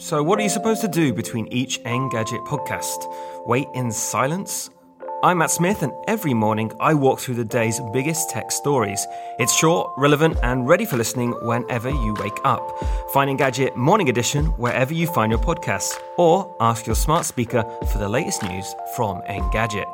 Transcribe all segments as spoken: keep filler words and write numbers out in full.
So what are you supposed to do between each Engadget podcast? Wait in silence? I'm Matt Smith, and every morning I walk through the day's biggest tech stories. It's short, relevant, and ready for listening whenever you wake up. Find Engadget Morning Edition wherever you find your podcasts, or ask your smart speaker for the latest news from Engadget.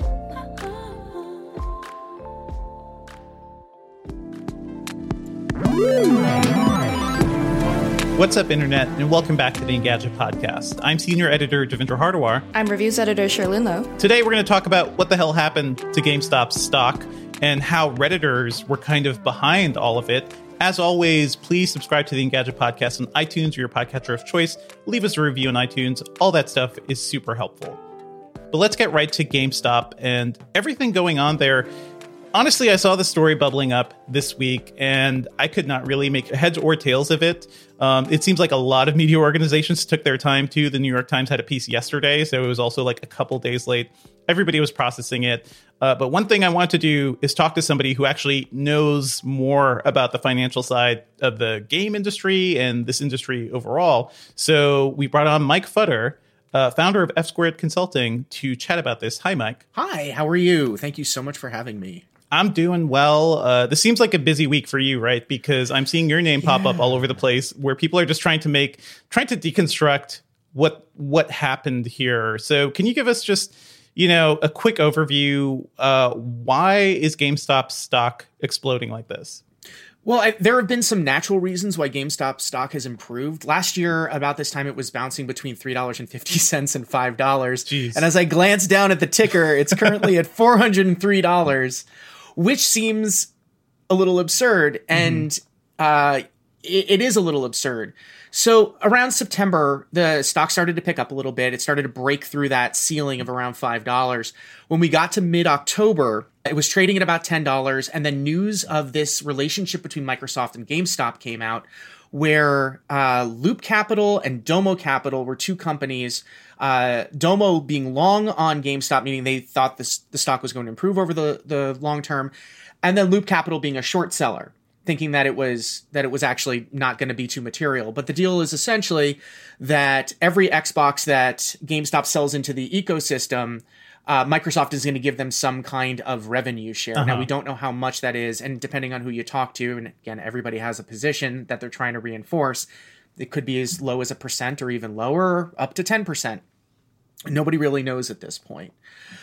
What's up, Internet, and welcome back to the Engadget podcast. I'm Senior Editor Devendra Hardawar. I'm Reviews Editor Sherlyn Lowe. Today we're going to talk about what the hell happened to GameStop's stock and how Redditors were kind of behind all of it. As always, please subscribe to the Engadget podcast on iTunes or your podcatcher of choice. Leave us a review on iTunes. All that stuff is super helpful. But let's get right to GameStop and everything going on there. Honestly, I saw the story bubbling up this week, and I could not really make heads or tails of it. Um, it seems like a lot of media organizations took their time, too. The New York Times had a piece yesterday, so it was also like a couple days late. Everybody was processing it. Uh, but one thing I want to do is talk to somebody who actually knows more about the financial side of the game industry and this industry overall. So we brought on Mike Futter, uh, founder of F Squared Consulting, to chat about this. Hi, Mike. Hi, how are you? Thank you so much for having me. I'm doing well. Uh, this seems like a busy week for you, right? Because I'm seeing your name pop yeah. up all over the place where people are just trying to make, trying to deconstruct what what happened here. So can you give us just, you know, a quick overview? Uh, why is GameStop stock exploding like this? Well, I, there have been some natural reasons why GameStop stock has improved. Last year, about this time, it was bouncing between three dollars and fifty cents and five dollars. Jeez. And as I glance down at the ticker, it's currently at four hundred three dollars. Which seems a little absurd, and mm-hmm. uh, it, it is a little absurd. So around September, the stock started to pick up a little bit. It started to break through that ceiling of around five dollars. When we got to mid-October, it was trading at about ten dollars, and then news of this relationship between Microsoft and GameStop came out, where uh, Loop Capital and Domo Capital were two companies, uh, Domo being long on GameStop, meaning they thought this, the stock was going to improve over the, the long term, and then Loop Capital being a short seller, thinking that it was that it was actually not going to be too material. But the deal is essentially that every Xbox that GameStop sells into the ecosystem, Uh, Microsoft is going to give them some kind of revenue share. Uh-huh. Now, we don't know how much that is, and depending on who you talk to, and again, everybody has a position that they're trying to reinforce, it could be as low as a percent or even lower, up to ten percent. Nobody really knows at this point.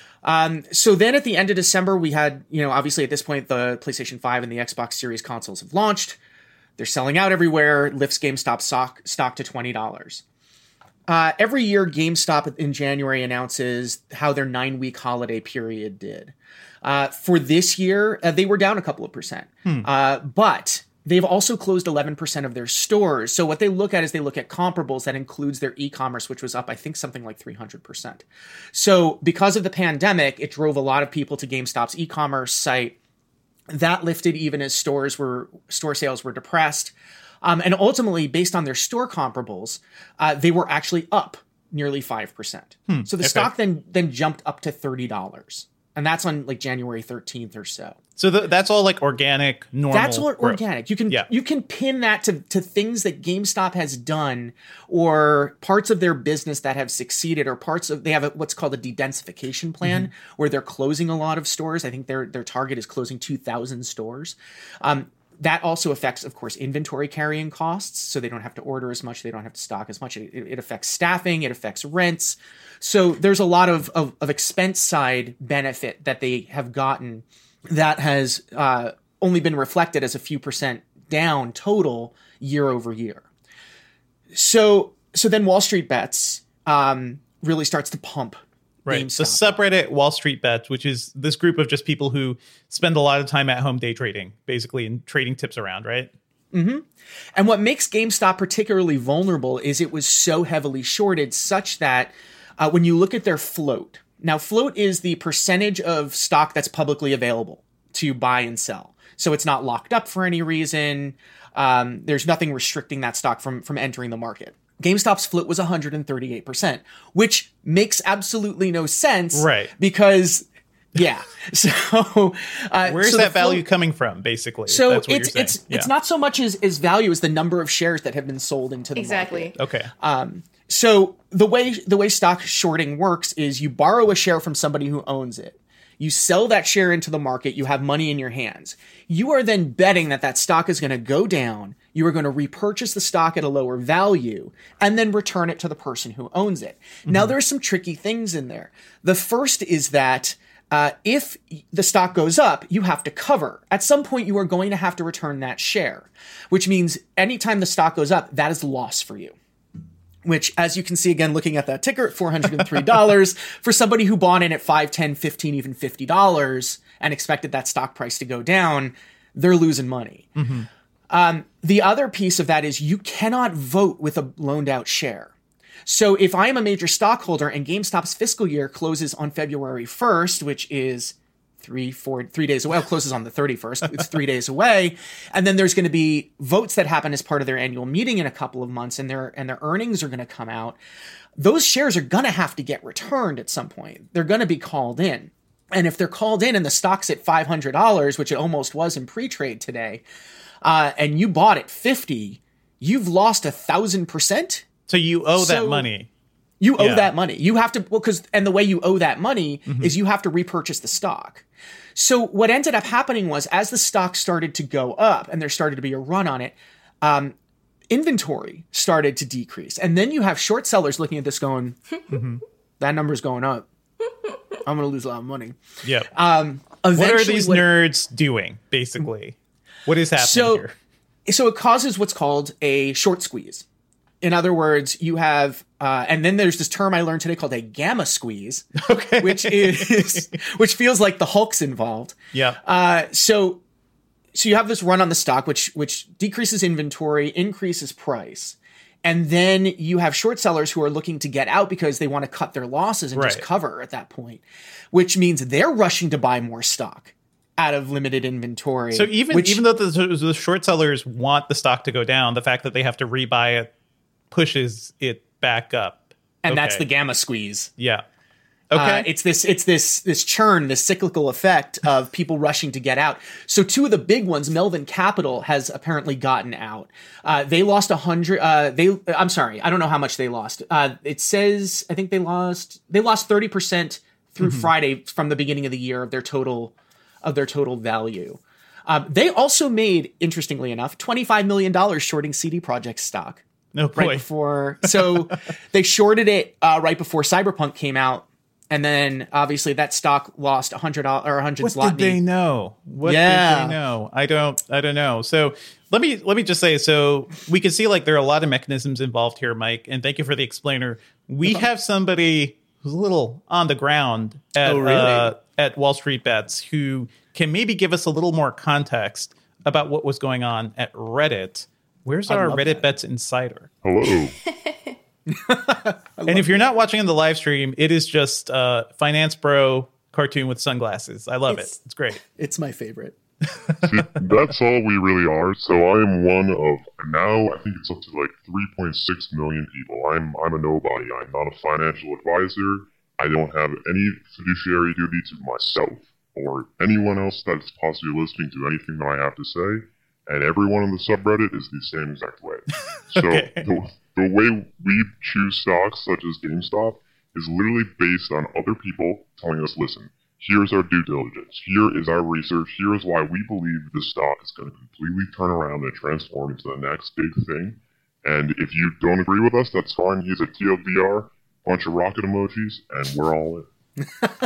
Um, so then at the end of December, we had, you know, obviously at this point, the PlayStation five and the Xbox Series consoles have launched. They're selling out everywhere, lifts GameStop stock, stock to twenty dollars. Uh, every year, GameStop in January announces how their nine-week holiday period did. Uh, for this year, uh, they were down a couple of percent. Hmm. Uh, but they've also closed eleven percent of their stores. So what they look at is they look at comparables. That includes their e-commerce, which was up, I think, something like three hundred percent. So because of the pandemic, it drove a lot of people to GameStop's e-commerce site. That lifted even as stores were store sales were depressed. Um, and ultimately, based on their store comparables, uh, they were actually up nearly five percent. Hmm, so the okay. stock then then jumped up to thirty dollars. And that's on like January thirteenth or so. So the, that's all like organic, normal That's all growth. organic. You can yeah. you can pin that to, to things that GameStop has done, or parts of their business that have succeeded, or parts of, they have a, what's called a de-densification plan, mm-hmm. where they're closing a lot of stores. I think their their target is closing two thousand stores. Um, That also affects, of course, inventory carrying costs. So they don't have to order as much. They don't have to stock as much. It, it affects staffing. It affects rents. So there's a lot of, of, of expense side benefit that they have gotten that has uh, only been reflected as a few percent down total year over year. So so then Wall Street Bets um, really starts to pump. Right. GameStop. So subreddit Wall Street Bets, which is this group of just people who spend a lot of time at home day trading, basically, and trading tips around, right? Mm-hmm. And what makes GameStop particularly vulnerable is it was so heavily shorted such that uh, when you look at their float, now float is the percentage of stock that's publicly available to buy and sell. So it's not locked up for any reason. Um, there's nothing restricting that stock from, from entering the market. GameStop's float was one hundred thirty-eight percent, which makes absolutely no sense. Right. Because Yeah. So uh, where's so that float, value coming from, basically? So That's what it's you're it's yeah. it's not so much as, as value as the number of shares that have been sold into the Exactly. market. Okay. Um, so the way the way stock shorting works is you borrow a share from somebody who owns it. You sell that share into the market. You have money in your hands. You are then betting that that stock is going to go down. You are going to repurchase the stock at a lower value and then return it to the person who owns it. Mm-hmm. Now, there's some tricky things in there. The first is that uh, if the stock goes up, you have to cover. At some point, you are going to have to return that share, which means anytime the stock goes up, that is loss for you. Which, as you can see, again, looking at that ticker at four hundred three dollars, for somebody who bought in at five, ten, fifteen, even fifty dollars and expected that stock price to go down, they're losing money. Mm-hmm. Um, the other piece of that is you cannot vote with a loaned out share. So if I am a major stockholder and GameStop's fiscal year closes on February first, which is three, four, three days away. Well, it closes on the thirty-first. It's three days away. And then there's going to be votes that happen as part of their annual meeting in a couple of months, and their, and their earnings are going to come out. Those shares are going to have to get returned at some point. They're going to be called in. And if they're called in and the stock's at five hundred dollars, which it almost was in pre-trade today, uh, and you bought at fifty, you've lost a thousand percent. So you owe So- that money. You owe Yeah. that money. You have to, well, because, and the way you owe that money Mm-hmm. is you have to repurchase the stock. So what ended up happening was as the stock started to go up and there started to be a run on it, um, inventory started to decrease. And then you have short sellers looking at this going, Mm-hmm. that number's going up. I'm going to lose a lot of money. Yep. Um, what are eventually these what- nerds doing, basically? What is happening So- here? So it causes what's called a short squeeze. In other words, you have, uh, and then there's this term I learned today called a gamma squeeze, Okay. which is, which feels like the Hulk's involved. Yeah. Uh, so, so you have this run on the stock, which, which decreases inventory, increases price. And then you have short sellers who are looking to get out because they want to cut their losses and just Right. cover at that point, which means they're rushing to buy more stock out of limited inventory. So even which, even though the, the short sellers want the stock to go down, the fact that they have to rebuy it pushes it back up. and that's Okay. the gamma squeeze. Yeah. Okay. Uh, it's this, it's this, this churn, this cyclical effect of people rushing to get out. So two of the big ones, Melvin Capital has apparently gotten out. Uh, they lost a hundred, uh, they, I'm sorry, I don't know how much they lost. Uh, it says, I think they lost, they lost thirty percent through Mm-hmm. Friday from the beginning of the year of their total, of their total value. Um, they also made, interestingly enough, twenty-five million dollars shorting C D Projekt stock. no Right boy. before, so they shorted it uh, right before Cyberpunk came out, and then obviously that stock lost a hundred dollars or a hundred What zloty. did they know? What Yeah. did they know? I don't. I don't know. So let me let me just say. So we can see like there are a lot of mechanisms involved here, Mike. And thank you for the explainer. We have somebody who's a little on the ground at Oh, really? uh, at Wall Street Bets who can maybe give us a little more context about what was going on at Reddit. Where's our love Reddit that. Bets insider? Hello. And if you're not watching on the live stream, it is just uh, Finance Bro cartoon with sunglasses. I love It's- it. It's great. It's my favorite. See, that's all we really are. So I am one of now. I think it's up to like three point six million people. I'm I'm a nobody. I'm not a financial advisor. I don't have any fiduciary duty to myself or anyone else that's possibly listening to anything that I have to say. And everyone on the subreddit is the same exact way. So Okay. the, the way we choose stocks, such as GameStop, is literally based on other people telling us, listen, here's our due diligence. Here is our research. Here is why we believe this stock is going to completely turn around and transform into the next big thing. And if you don't agree with us, that's fine. Use a T L D R, bunch of rocket emojis, and we're all in.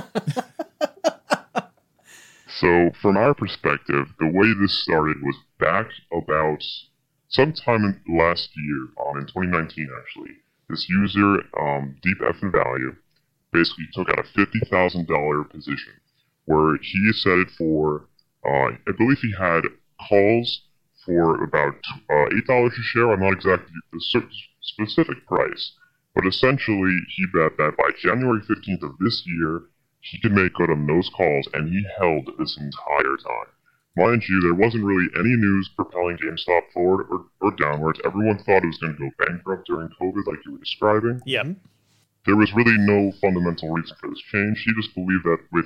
So from our perspective, the way this started was back about sometime in last year, um, in twenty nineteen actually. This user, um, Deep F in Value, basically took out a fifty thousand dollars position where he set it for, uh, I believe he had calls for about uh, eight dollars a share. I'm not exactly the cer- specific price, but essentially he bet that by January fifteenth of this year, he could make good on those calls, and he held this entire time. Mind you, there wasn't really any news propelling GameStop forward or, or downwards. Everyone thought it was going to go bankrupt during COVID, like you were describing. Yep. There was really no fundamental reason for this change. He just believed that with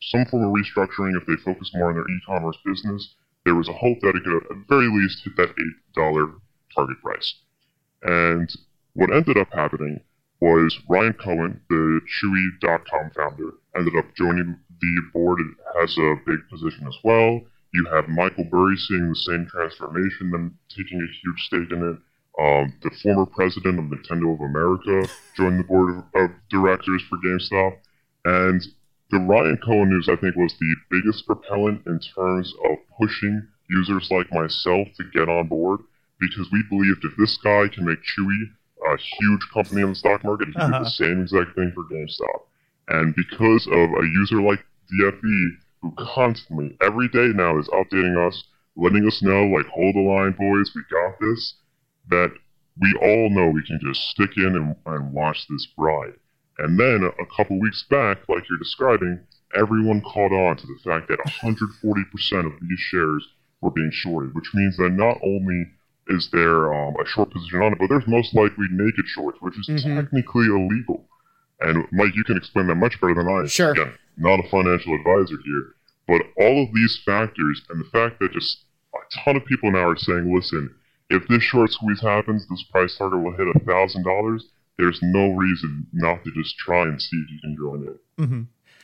some form of restructuring, if they focus more on their e-commerce business, there was a hope that it could at the very least hit that eight dollars target price. And what ended up happening was Ryan Cohen, the Chewy dot com founder, ended up joining the board. It has a big position as well. You have Michael Burry seeing the same transformation, then taking a huge stake in it. Um, the former president of Nintendo of America joined the board of, of directors for GameStop. And the Ryan Cohen news, I think, was the biggest propellant in terms of pushing users like myself to get on board, because we believed if this guy can make Chewy a huge company on the stock market, he can uh-huh. do the same exact thing for GameStop. And because of a user like D F E, who constantly, every day now, is updating us, letting us know, like, hold the line, boys, we got this, that we all know we can just stick in and, and watch this ride. And then a couple weeks back, like you're describing, everyone caught on to the fact that one hundred forty percent of these shares were being shorted, which means that not only is there um, a short position on it, but there's most likely naked shorts, which is mm-hmm. technically illegal. And Mike, you can explain that much better than I. Sure. Again, not a financial advisor here. But all of these factors and the fact that just a ton of people now are saying, listen, if this short squeeze happens, this price target will hit one thousand dollars. There's no reason not to just try and see if you can join it. Mm-hmm.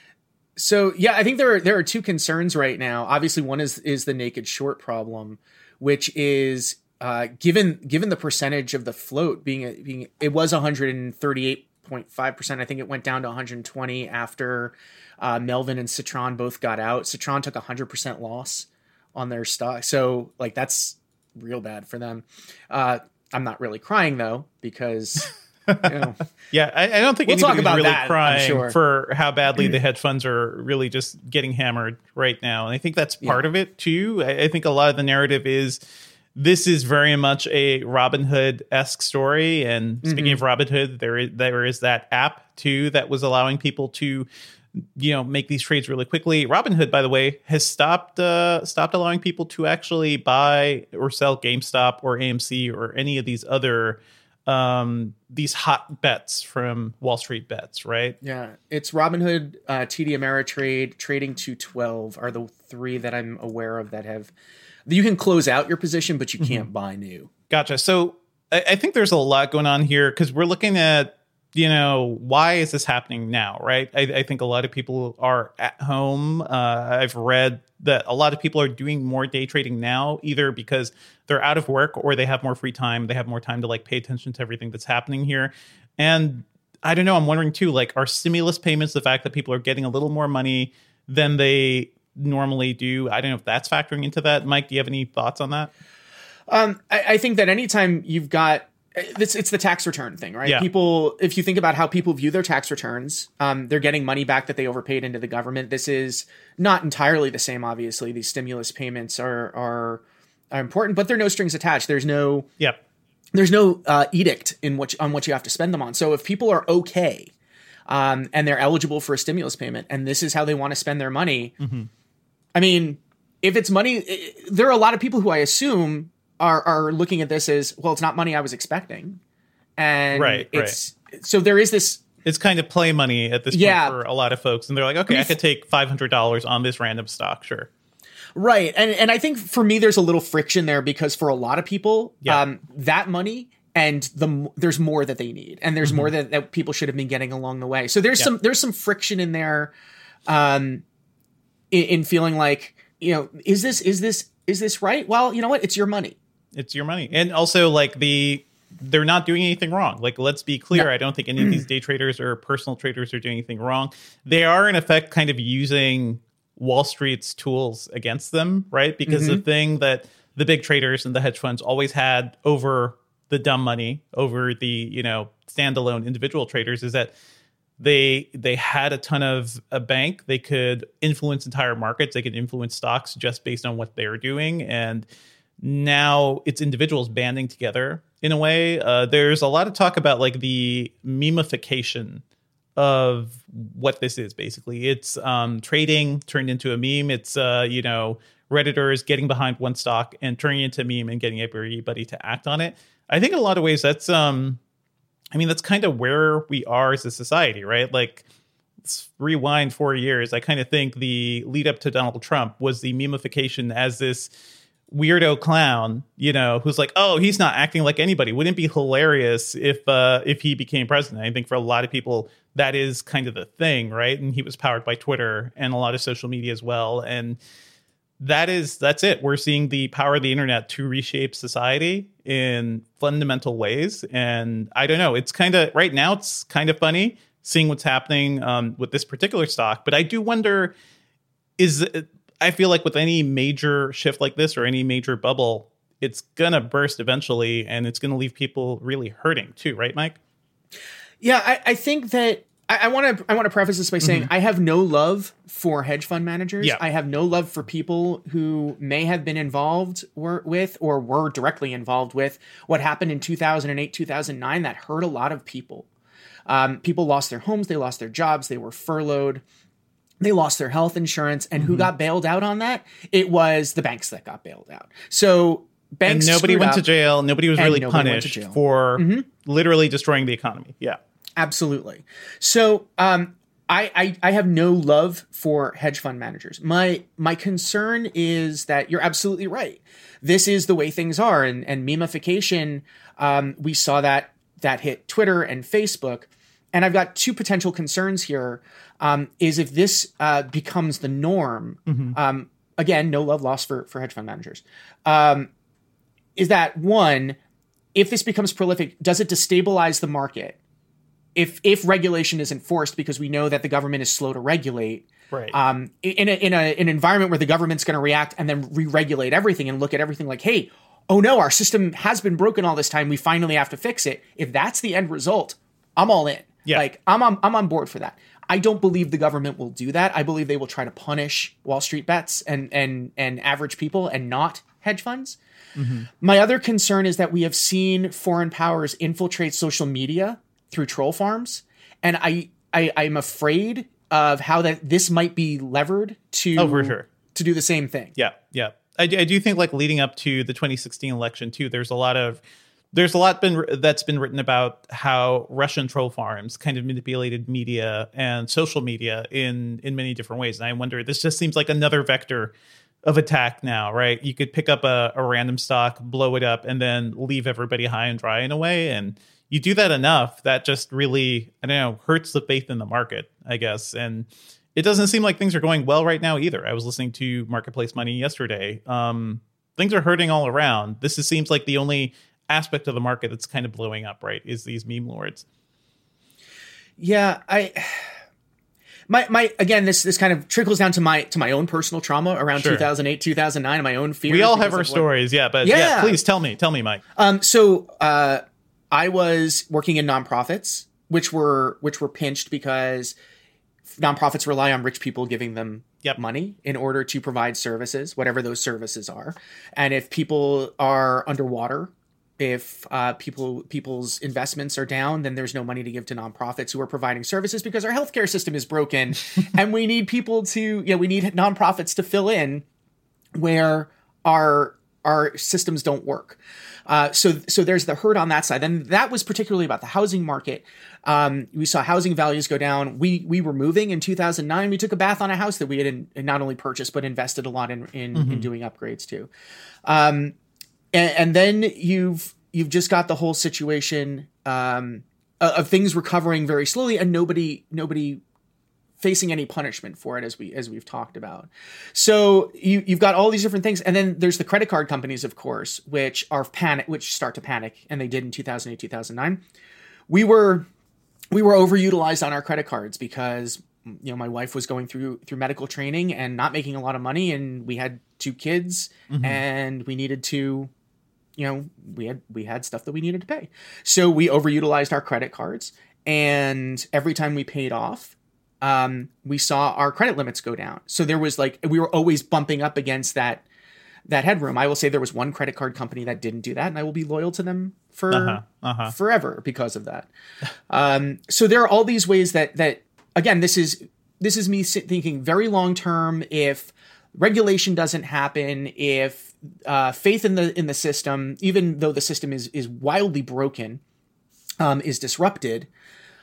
So, yeah, I think there are, there are two concerns right now. Obviously, one is is the naked short problem, which is uh, given given the percentage of the float being being it was one hundred thirty-eight point five percent. I think it went down to one hundred twenty after uh, Melvin and Citron both got out. Citron took a one hundred percent loss on their stock. So, like, that's real bad for them. Uh, I'm not really crying, though, because... You know. Yeah, I, I don't think we'll anybody's about really that, crying sure. for how badly the hedge funds are really just getting hammered right now. And I think that's part yeah. of it, too. I, I think a lot of the narrative is this is very much a Robinhood-esque story. And speaking mm-hmm. of Robinhood, there is, there is that app, too, that was allowing people to, you know, make these trades really quickly. Robinhood, by the way, has stopped uh, stopped allowing people to actually buy or sell GameStop or A M C or any of these other um these hot bets from Wall Street Bets, right? Yeah, it's Robinhood, uh, T D Ameritrade, Trading two twelve are the three that I'm aware of that have. You can close out your position, but you can't mm-hmm. buy new. Gotcha. So I, I think there's a lot going on here because we're looking at, you know, why is this happening now, right? I, I think a lot of people are at home. Uh, I've read that a lot of people are doing more day trading now, either because they're out of work or they have more free time. They have more time to like pay attention to everything that's happening here. And I don't know, I'm wondering too, like, are stimulus payments, the fact that people are getting a little more money than they normally do, I don't know if that's factoring into that. Mike, do you have any thoughts on that? Um, I, I think that anytime you've got, It's, it's the tax return thing, right? Yeah. People, if you think about how people view their tax returns, um, they're getting money back that they overpaid into the government. This is not entirely the same, obviously. These stimulus payments are are, are important, but they're no strings attached. There's no yep. There's no uh, edict in what on what you have to spend them on. So if people are okay um, and they're eligible for a stimulus payment, and this is how they want to spend their money, mm-hmm. I mean, if it's money, it, there are a lot of people who I assume. Are, are looking at this as, well, it's not money I was expecting. And right, it's, right. so there is this. It's kind of play money at this point yeah. for a lot of folks. And they're like, okay, I, mean, I could take five hundred dollars on this random stock. Sure. Right. And and I think for me, there's a little friction there because for a lot of people, yeah. um, that money and the there's more that they need. And there's mm-hmm. more that, that people should have been getting along the way. So there's yeah. some there's some friction in there um, in, in feeling like, you know, is this is this is this right? Well, you know what? It's your money. It's your money. And also, like, the they're not doing anything wrong. Like, let's be clear. No. I don't think any of these day traders or personal traders are doing anything wrong. They are, in effect, kind of using Wall Street's tools against them, right? Because mm-hmm. the thing that the big traders and the hedge funds always had over the dumb money, over the, you know, standalone individual traders is that they they had a ton of a bank. They could influence entire markets. They could influence stocks just based on what they were doing. And now it's individuals banding together in a way. Uh, there's a lot of talk about like the memification of what this is. Basically, it's um, trading turned into a meme. It's uh, you know, Redditors getting behind one stock and turning it into a meme and getting everybody to act on it. I think in a lot of ways that's um, I mean that's kind of where we are as a society, right? Like let's rewind four years, I kind of think the lead up to Donald Trump was the memification as this weirdo clown, you know, who's like, oh, he's not acting like anybody. Wouldn't it be hilarious if uh, if he became president? I think for a lot of people, that is kind of the thing, right? And he was powered by Twitter and a lot of social media as well. And that is, that's it. We're seeing the power of the internet to reshape society in fundamental ways. And I don't know, it's kind of, right now, it's kind of funny seeing what's happening um, with this particular stock. But I do wonder, is I feel like with any major shift like this or any major bubble, it's going to burst eventually and it's going to leave people really hurting too. Right, Mike? Yeah, I, I think that I want to I want to preface this by saying mm-hmm. I have no love for hedge fund managers. Yeah. I have no love for people who may have been involved or, with or were directly involved with what happened in two thousand eight, two thousand nine that hurt a lot of people. Um, people lost their homes, they lost their jobs, they were furloughed, they lost their health insurance, and mm-hmm. who got bailed out on that? It was the banks that got bailed out. So banks and nobody went up, to jail. Nobody was really nobody punished for mm-hmm. literally destroying the economy. Yeah. Absolutely. So um, I, I I have no love for hedge fund managers. My my concern is that you're absolutely right. This is the way things are, and and memification. Um, we saw that that hit Twitter and Facebook, and I've got two potential concerns here. Um, is if this uh, becomes the norm. Mm-hmm. Um, again, no love lost for for hedge fund managers. Um, is that one? If this becomes prolific, does it destabilize the market? If if regulation is enforced, because we know that the government is slow to regulate, right? Um, in a, in a, an environment where the government's going to react and then re-regulate everything and look at everything like, hey, oh no, our system has been broken all this time. We finally have to fix it. If that's the end result, I'm all in. Yeah. Like I'm on, I'm on board for that. I don't believe the government will do that. I believe they will try to punish Wall Street bets and and and average people and not hedge funds. Mm-hmm. My other concern is that we have seen foreign powers infiltrate social media through troll farms. And I, I, I'm afraid of how that this might be levered to, oh, for sure. to do the same thing. Yeah. Yeah. I, I do think like leading up to the twenty sixteen election too, there's a lot of, there's a lot been that's been written about how Russian troll farms kind of manipulated media and social media in, in many different ways. And I wonder, this just seems like another vector of attack now, right? You could pick up a, a random stock, blow it up, and then leave everybody high and dry in a way. And you do that enough, that just really, I don't know, hurts the faith in the market, I guess. And it doesn't seem like things are going well right now either. I was listening to Marketplace Money yesterday. Um, things are hurting all around. This is, seems like the only aspect of the market that's kind of blowing up, right, is these meme lords. Yeah, I... My my again, this this kind of trickles down to my to my own personal trauma around sure. two thousand eight, two thousand nine, and my own fears. We all have our stories, yeah, but yeah. yeah, please tell me, tell me, Mike. Um, so uh, I was working in nonprofits, which were which were pinched because nonprofits rely on rich people giving them yep. money in order to provide services, whatever those services are. And if people are underwater, if uh, people people's investments are down, then there's no money to give to nonprofits who are providing services because our healthcare system is broken, and we need people to, you know, we need nonprofits to fill in where our our systems don't work. Uh, so so there's the hurt on that side, and that was particularly about the housing market. Um, we saw housing values go down. We we were moving in two thousand nine. We took a bath on a house that we had in, not only purchased but invested a lot in in, mm-hmm. in doing upgrades to. Um, And, and then you've you've just got the whole situation um, of things recovering very slowly, and nobody nobody facing any punishment for it, as we as we've talked about. So you you've got all these different things, and then there's the credit card companies, of course, which are panic, which start to panic, and they did in two thousand eight, two thousand nine. We were we were overutilized on our credit cards because, you know, my wife was going through through medical training and not making a lot of money, and we had two kids, mm-hmm. and we needed to. You know, we had we had stuff that we needed to pay. So we overutilized our credit cards. And every time we paid off, um, we saw our credit limits go down. So there was like, we were always bumping up against that that headroom. I will say there was one credit card company that didn't do that, and I will be loyal to them for uh-huh, uh-huh. forever because of that. um, so there are all these ways that, that again, this is this is me thinking very long term. If regulation doesn't happen, if uh, faith in the in the system, even though the system is is wildly broken, um, is disrupted,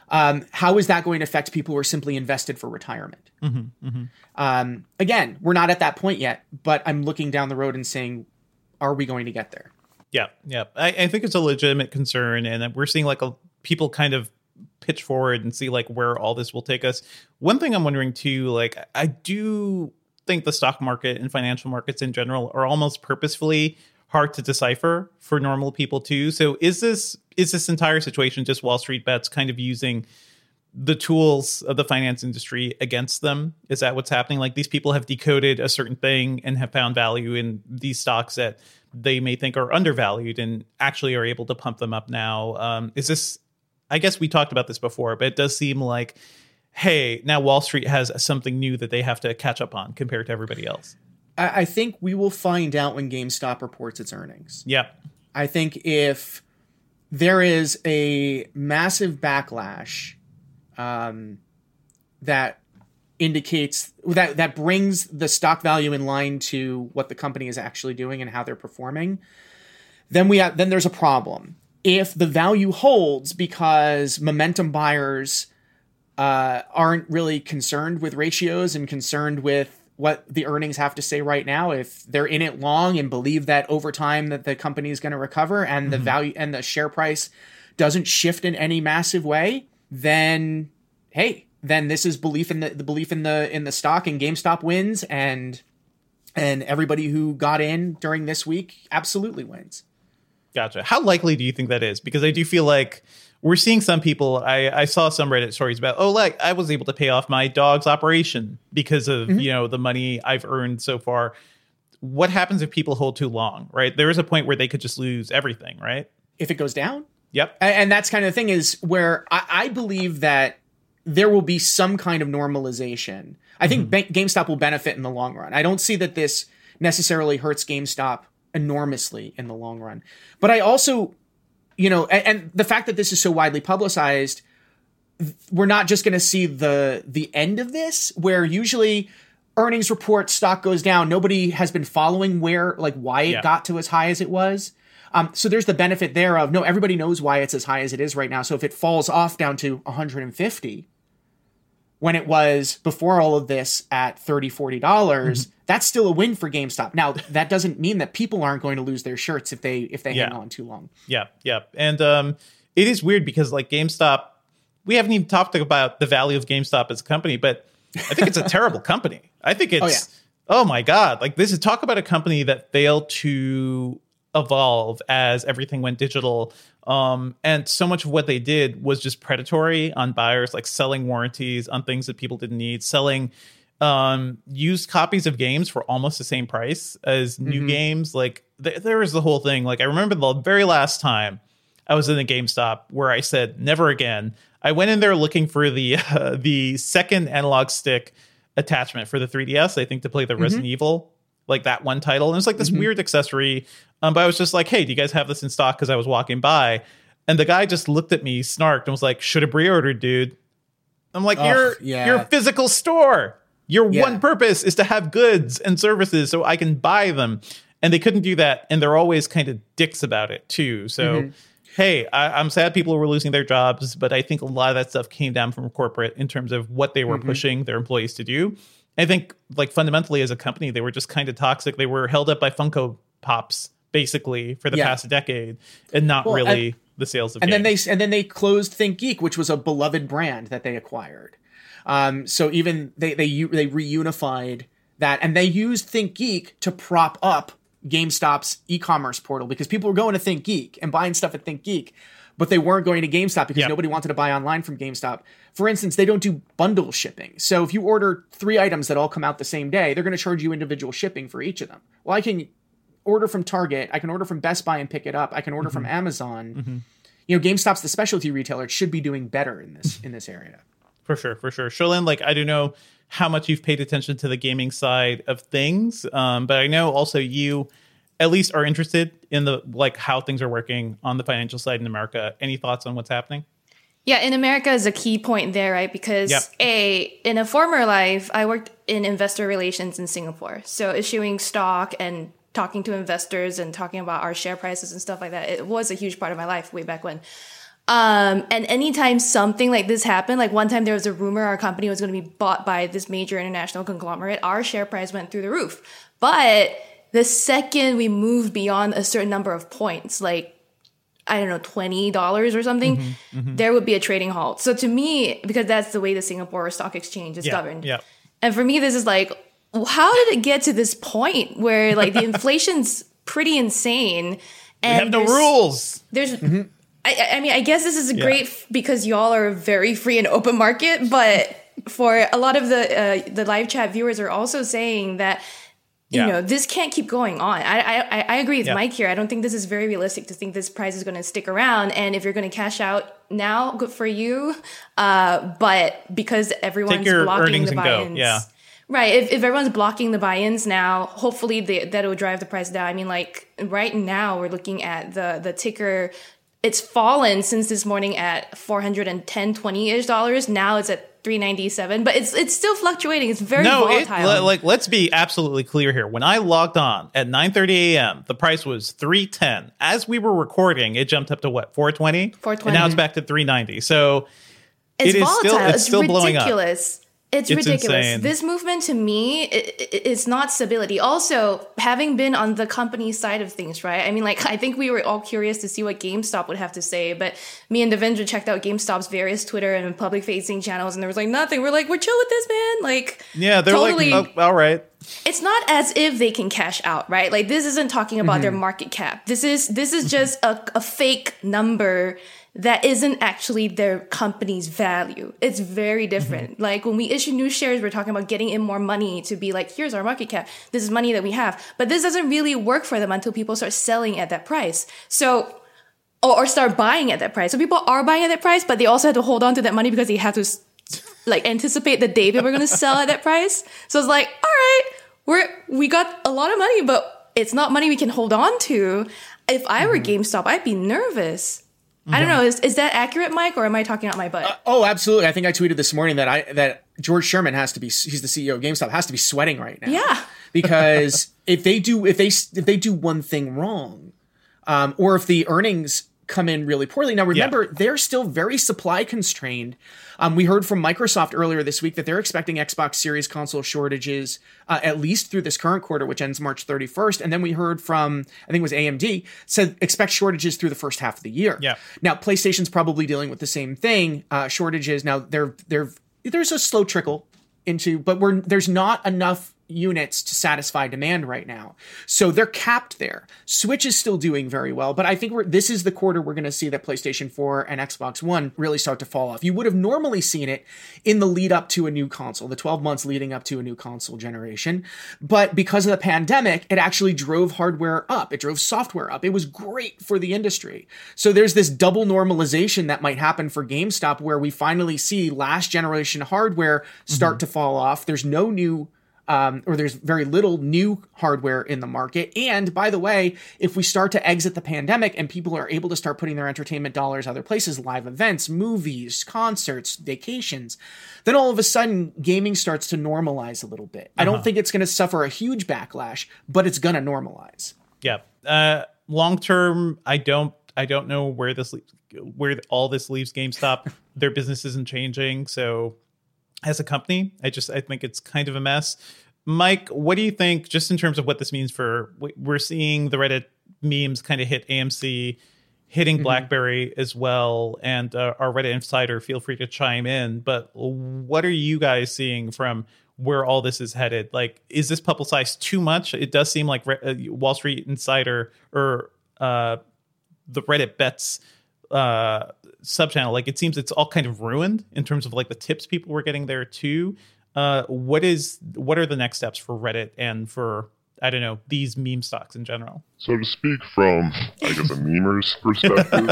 Um, how is that going to affect people who are simply invested for retirement? Mm-hmm, mm-hmm. Um, again, we're not at that point yet, but I'm looking down the road and saying, are we going to get there? Yeah, yeah. I, I think it's a legitimate concern, and we're seeing like a, people kind of pitch forward and see like where all this will take us. One thing I'm wondering too, like I do think the stock market and financial markets in general are almost purposefully hard to decipher for normal people too. So is this is this entire situation just Wall Street Bets kind of using the tools of the finance industry against them? Is that what's happening? Like these people have decoded a certain thing and have found value in these stocks that they may think are undervalued and actually are able to pump them up now. Um, is this, I guess we talked about this before, but it does seem like, hey, now Wall Street has something new that they have to catch up on compared to everybody else. I, I think we will find out when GameStop reports its earnings. Yeah. I think if there is a massive backlash um, that indicates that that brings the stock value in line to what the company is actually doing and how they're performing, then we have, then there's a problem. If the value holds because momentum buyers uh, aren't really concerned with ratios and concerned with what the earnings have to say right now, if they're in it long and believe that over time that the company is going to recover and mm-hmm. the value and the share price doesn't shift in any massive way, then hey, then this is belief in the, the belief in the in the stock, and GameStop wins, and and everybody who got in during this week absolutely wins. Gotcha. How likely do you think that is? Because I do feel like we're seeing some people. I, I saw some Reddit stories about, oh, like I was able to pay off my dog's operation because of mm-hmm. you know the money I've earned so far. What happens if people hold too long? Right, there is a point where they could just lose everything. Right, if it goes down. Yep. And, and that's kind of the thing is where I, I believe that there will be some kind of normalization. I think mm-hmm. GameStop will benefit in the long run. I don't see that this necessarily hurts GameStop enormously in the long run. But I also, you know, and, and the fact that this is so widely publicized, we're not just going to see the the end of this, where usually earnings report, stock goes down. Nobody has been following where, like why it yeah. got to as high as it was. Um, so there's the benefit there of, no, everybody knows why it's as high as it is right now. So if it falls off down to one hundred fifty, when it was before all of this at thirty dollars, forty dollars, mm-hmm. that's still a win for GameStop. Now, that doesn't mean that people aren't going to lose their shirts if they if they yeah. hang on too long. Yeah, yeah. And um, it is weird because like GameStop, we haven't even talked about the value of GameStop as a company, but I think it's a terrible company. I think it's, oh, yeah. oh my God, like this is talk about a company that failed to evolve as everything went digital. Um, and so much of what they did was just predatory on buyers, like selling warranties on things that people didn't need, selling um, used copies of games for almost the same price as new mm-hmm. games. Like th- there was the whole thing. Like I remember the very last time I was in a GameStop where I said, never again. I went in there looking for the uh, the second analog stick attachment for the three D S, I think, to play the mm-hmm. Resident Evil, like that one title. And it's like this mm-hmm. weird accessory. Um, but I was just like, hey, do you guys have this in stock? Because I was walking by. And the guy just looked at me, snarked, and was like, should have pre-ordered, dude. I'm like, Ugh, you're, yeah. you're a physical store. Your yeah. one purpose is to have goods and services so I can buy them. And they couldn't do that. And they're always kind of dicks about it, too. So, mm-hmm. hey, I, I'm sad people were losing their jobs. But I think a lot of that stuff came down from corporate in terms of what they were mm-hmm. pushing their employees to do. I think, like, fundamentally as a company, they were just kind of toxic. They were held up by Funko Pops, basically, for the yeah. past decade, and not well, really and, the sales of and games. then they and then they closed ThinkGeek, which was a beloved brand that they acquired. Um, so even they they they reunified that, and they used ThinkGeek to prop up GameStop's e-commerce portal, because people were going to ThinkGeek and buying stuff at ThinkGeek, but they weren't going to GameStop because yep. nobody wanted to buy online from GameStop. For instance, they don't do bundle shipping. So if you order three items that all come out the same day, they're going to charge you individual shipping for each of them. Well, I can order from Target, I can order from Best Buy and pick it up, I can order mm-hmm. from Amazon. Mm-hmm. You know, GameStop's the specialty retailer. It should be doing better in this in this area. For sure, for sure. Sholin, like, I don't know how much you've paid attention to the gaming side of things, um, but I know also you at least are interested in the, like, how things are working on the financial side in America. Any thoughts on what's happening? Yeah, in America is a key point there, right? Because yep. A, in a former life, I worked in investor relations in Singapore. So issuing stock and talking to investors and talking about our share prices and stuff like that, it was a huge part of my life way back when. Um, and anytime something like this happened, like one time there was a rumor our company was going to be bought by this major international conglomerate, our share price went through the roof. But the second we moved beyond a certain number of points, like, I don't know, twenty dollars or something, mm-hmm, mm-hmm. there would be a trading halt. So to me, because that's the way the Singapore Stock Exchange is yeah, governed. Yeah. And for me, this is like, how did it get to this point where like the inflation's pretty insane? And we have no rules. There's, mm-hmm. I, I mean, I guess this is yeah. great f- because y'all are a very free and open market, but for a lot of the uh, the live chat viewers are also saying that, you yeah. know, this can't keep going on. I I, I agree with yeah. Mike here. I don't think this is very realistic to think this price is going to stick around. And if you're going to cash out now, good for you. Uh, but because everyone's Take your blocking earnings the and buy-ins, go. Yeah. Right. If, if everyone's blocking the buy-ins now, hopefully they, that'll drive the price down. I mean, like right now we're looking at the the ticker. It's fallen since this morning at four hundred ten, twenty-ish dollars. Now it's at three ninety-seven, but it's it's still fluctuating. It's very no, volatile. It, like, let's be absolutely clear here. When I logged on at nine thirty a.m., the price was three ten. As we were recording, it jumped up to what, four twenty? four twenty. And now it's back to three ninety. So it's it is volatile. still, it's, it's still blowing up. Ridiculous. It's, it's ridiculous. Insane. This movement to me, it, it, it's not stability. Also, having been on the company side of things, right? I mean, like, I think we were all curious to see what GameStop would have to say, but me and Devendra checked out GameStop's various Twitter and public facing channels, and there was like nothing. We're like, we're chill with this, man. Like, yeah, they're totally, like, oh, all right. It's not as if they can cash out, right? Like, this isn't talking about mm-hmm. their market cap. This is this is just a, a fake number that isn't actually their company's value. It's very different. Mm-hmm. Like when we issue new shares, we're talking about getting in more money to be like, here's our market cap. This is money that we have. But this doesn't really work for them until people start selling at that price. So, or, or start buying at that price. So people are buying at that price, but they also have to hold on to that money because they have to like anticipate the day people are going to sell at that price. So it's like, all right, we're, we got a lot of money, but it's not money we can hold on to. If I were mm-hmm. GameStop, I'd be nervous. I don't know. Is is that accurate, Mike, or am I talking out my butt? Uh, oh, absolutely. I think I tweeted this morning that I that George Sherman has to be. He's the C E O of GameStop. Has to be sweating right now. Yeah. Because if they do, if they if they do one thing wrong, um, or if the earnings come in really poorly. Now, remember, yeah. they're still very supply constrained. Um, we heard from Microsoft earlier this week that they're expecting Xbox Series console shortages uh, at least through this current quarter, which ends March thirty-first. And then we heard from, I think it was A M D, said expect shortages through the first half of the year. Yeah. Now, PlayStation's probably dealing with the same thing, uh, shortages. Now, they're, they're, there's a slow trickle into, but we're there's not enough units to satisfy demand right now. So they're capped there. Switch is still doing very well, but I think we're, this is the quarter we're going to see that PlayStation four and Xbox One really start to fall off. You would have normally seen it in the lead up to a new console, the twelve months leading up to a new console generation. But because of the pandemic, it actually drove hardware up. It drove software up. It was great for the industry. So there's this double normalization that might happen for GameStop where we finally see last generation hardware start mm-hmm. to fall off. There's no new Um, or there's very little new hardware in the market. And by the way, if we start to exit the pandemic and people are able to start putting their entertainment dollars other places, live events, movies, concerts, vacations, then all of a sudden gaming starts to normalize a little bit. Uh-huh. I don't think it's going to suffer a huge backlash, but it's going to normalize. Yeah. Uh, long term, I don't, I don't know where this, where all this leaves GameStop. Their business isn't changing. So as a company, I just I think it's kind of a mess. Mike, what do you think, just in terms of what this means for, we're seeing the Reddit memes kind of hit A M C, hitting mm-hmm. BlackBerry as well, and uh, our Reddit insider, feel free to chime in. But what are you guys seeing from where all this is headed? Like, is this publicized too much? It does seem like Re- Wall Street Insider or uh, the Reddit bets uh subchannel, like it seems it's all kind of ruined in terms of like the tips people were getting there too. Uh what is what are the next steps for Reddit and for, I don't know, these meme stocks in general? So to speak from, I guess, a memer's perspective,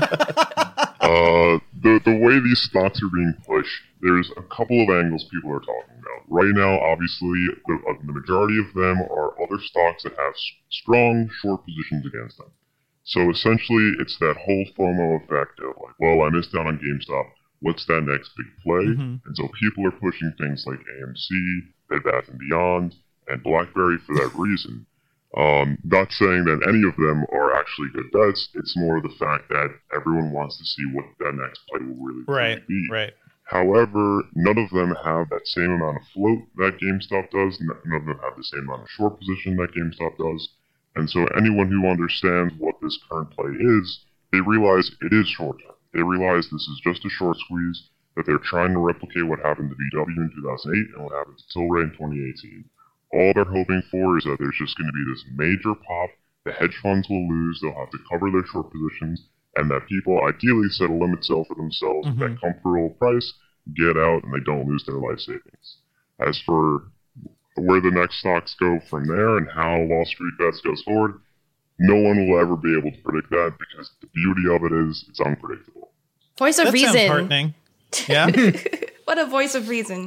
uh the the way these stocks are being pushed, there's a couple of angles people are talking about. Right now, obviously, the, uh, the majority of them are other stocks that have s- strong short positions against them. So essentially, it's that whole FOMO effect of like, well, I missed out on GameStop. What's that next big play? Mm-hmm. And so people are pushing things like A M C, Bed Bath and Beyond, and BlackBerry for that reason. Um, not saying that any of them are actually good bets. It's more the fact that everyone wants to see what that next play will really, right, really be. Right. However, none of them have that same amount of float that GameStop does. None of them have the same amount of short position that GameStop does. And so anyone who understands what this current play is, they realize it is short term. They realize this is just a short squeeze, that they're trying to replicate what happened to V W in two thousand eight and what happened to Tilray in twenty eighteen. All they're hoping for is that there's just going to be this major pop, the hedge funds will lose, they'll have to cover their short positions, and that people ideally set a limit sell for themselves mm-hmm. at that comfortable price, get out, and they don't lose their life savings. As for where the next stocks go from there and how Wall Street Bets goes forward, no one will ever be able to predict that because the beauty of it is it's unpredictable. Voice of that reason. Sounds heartening. Yeah. What a voice of reason.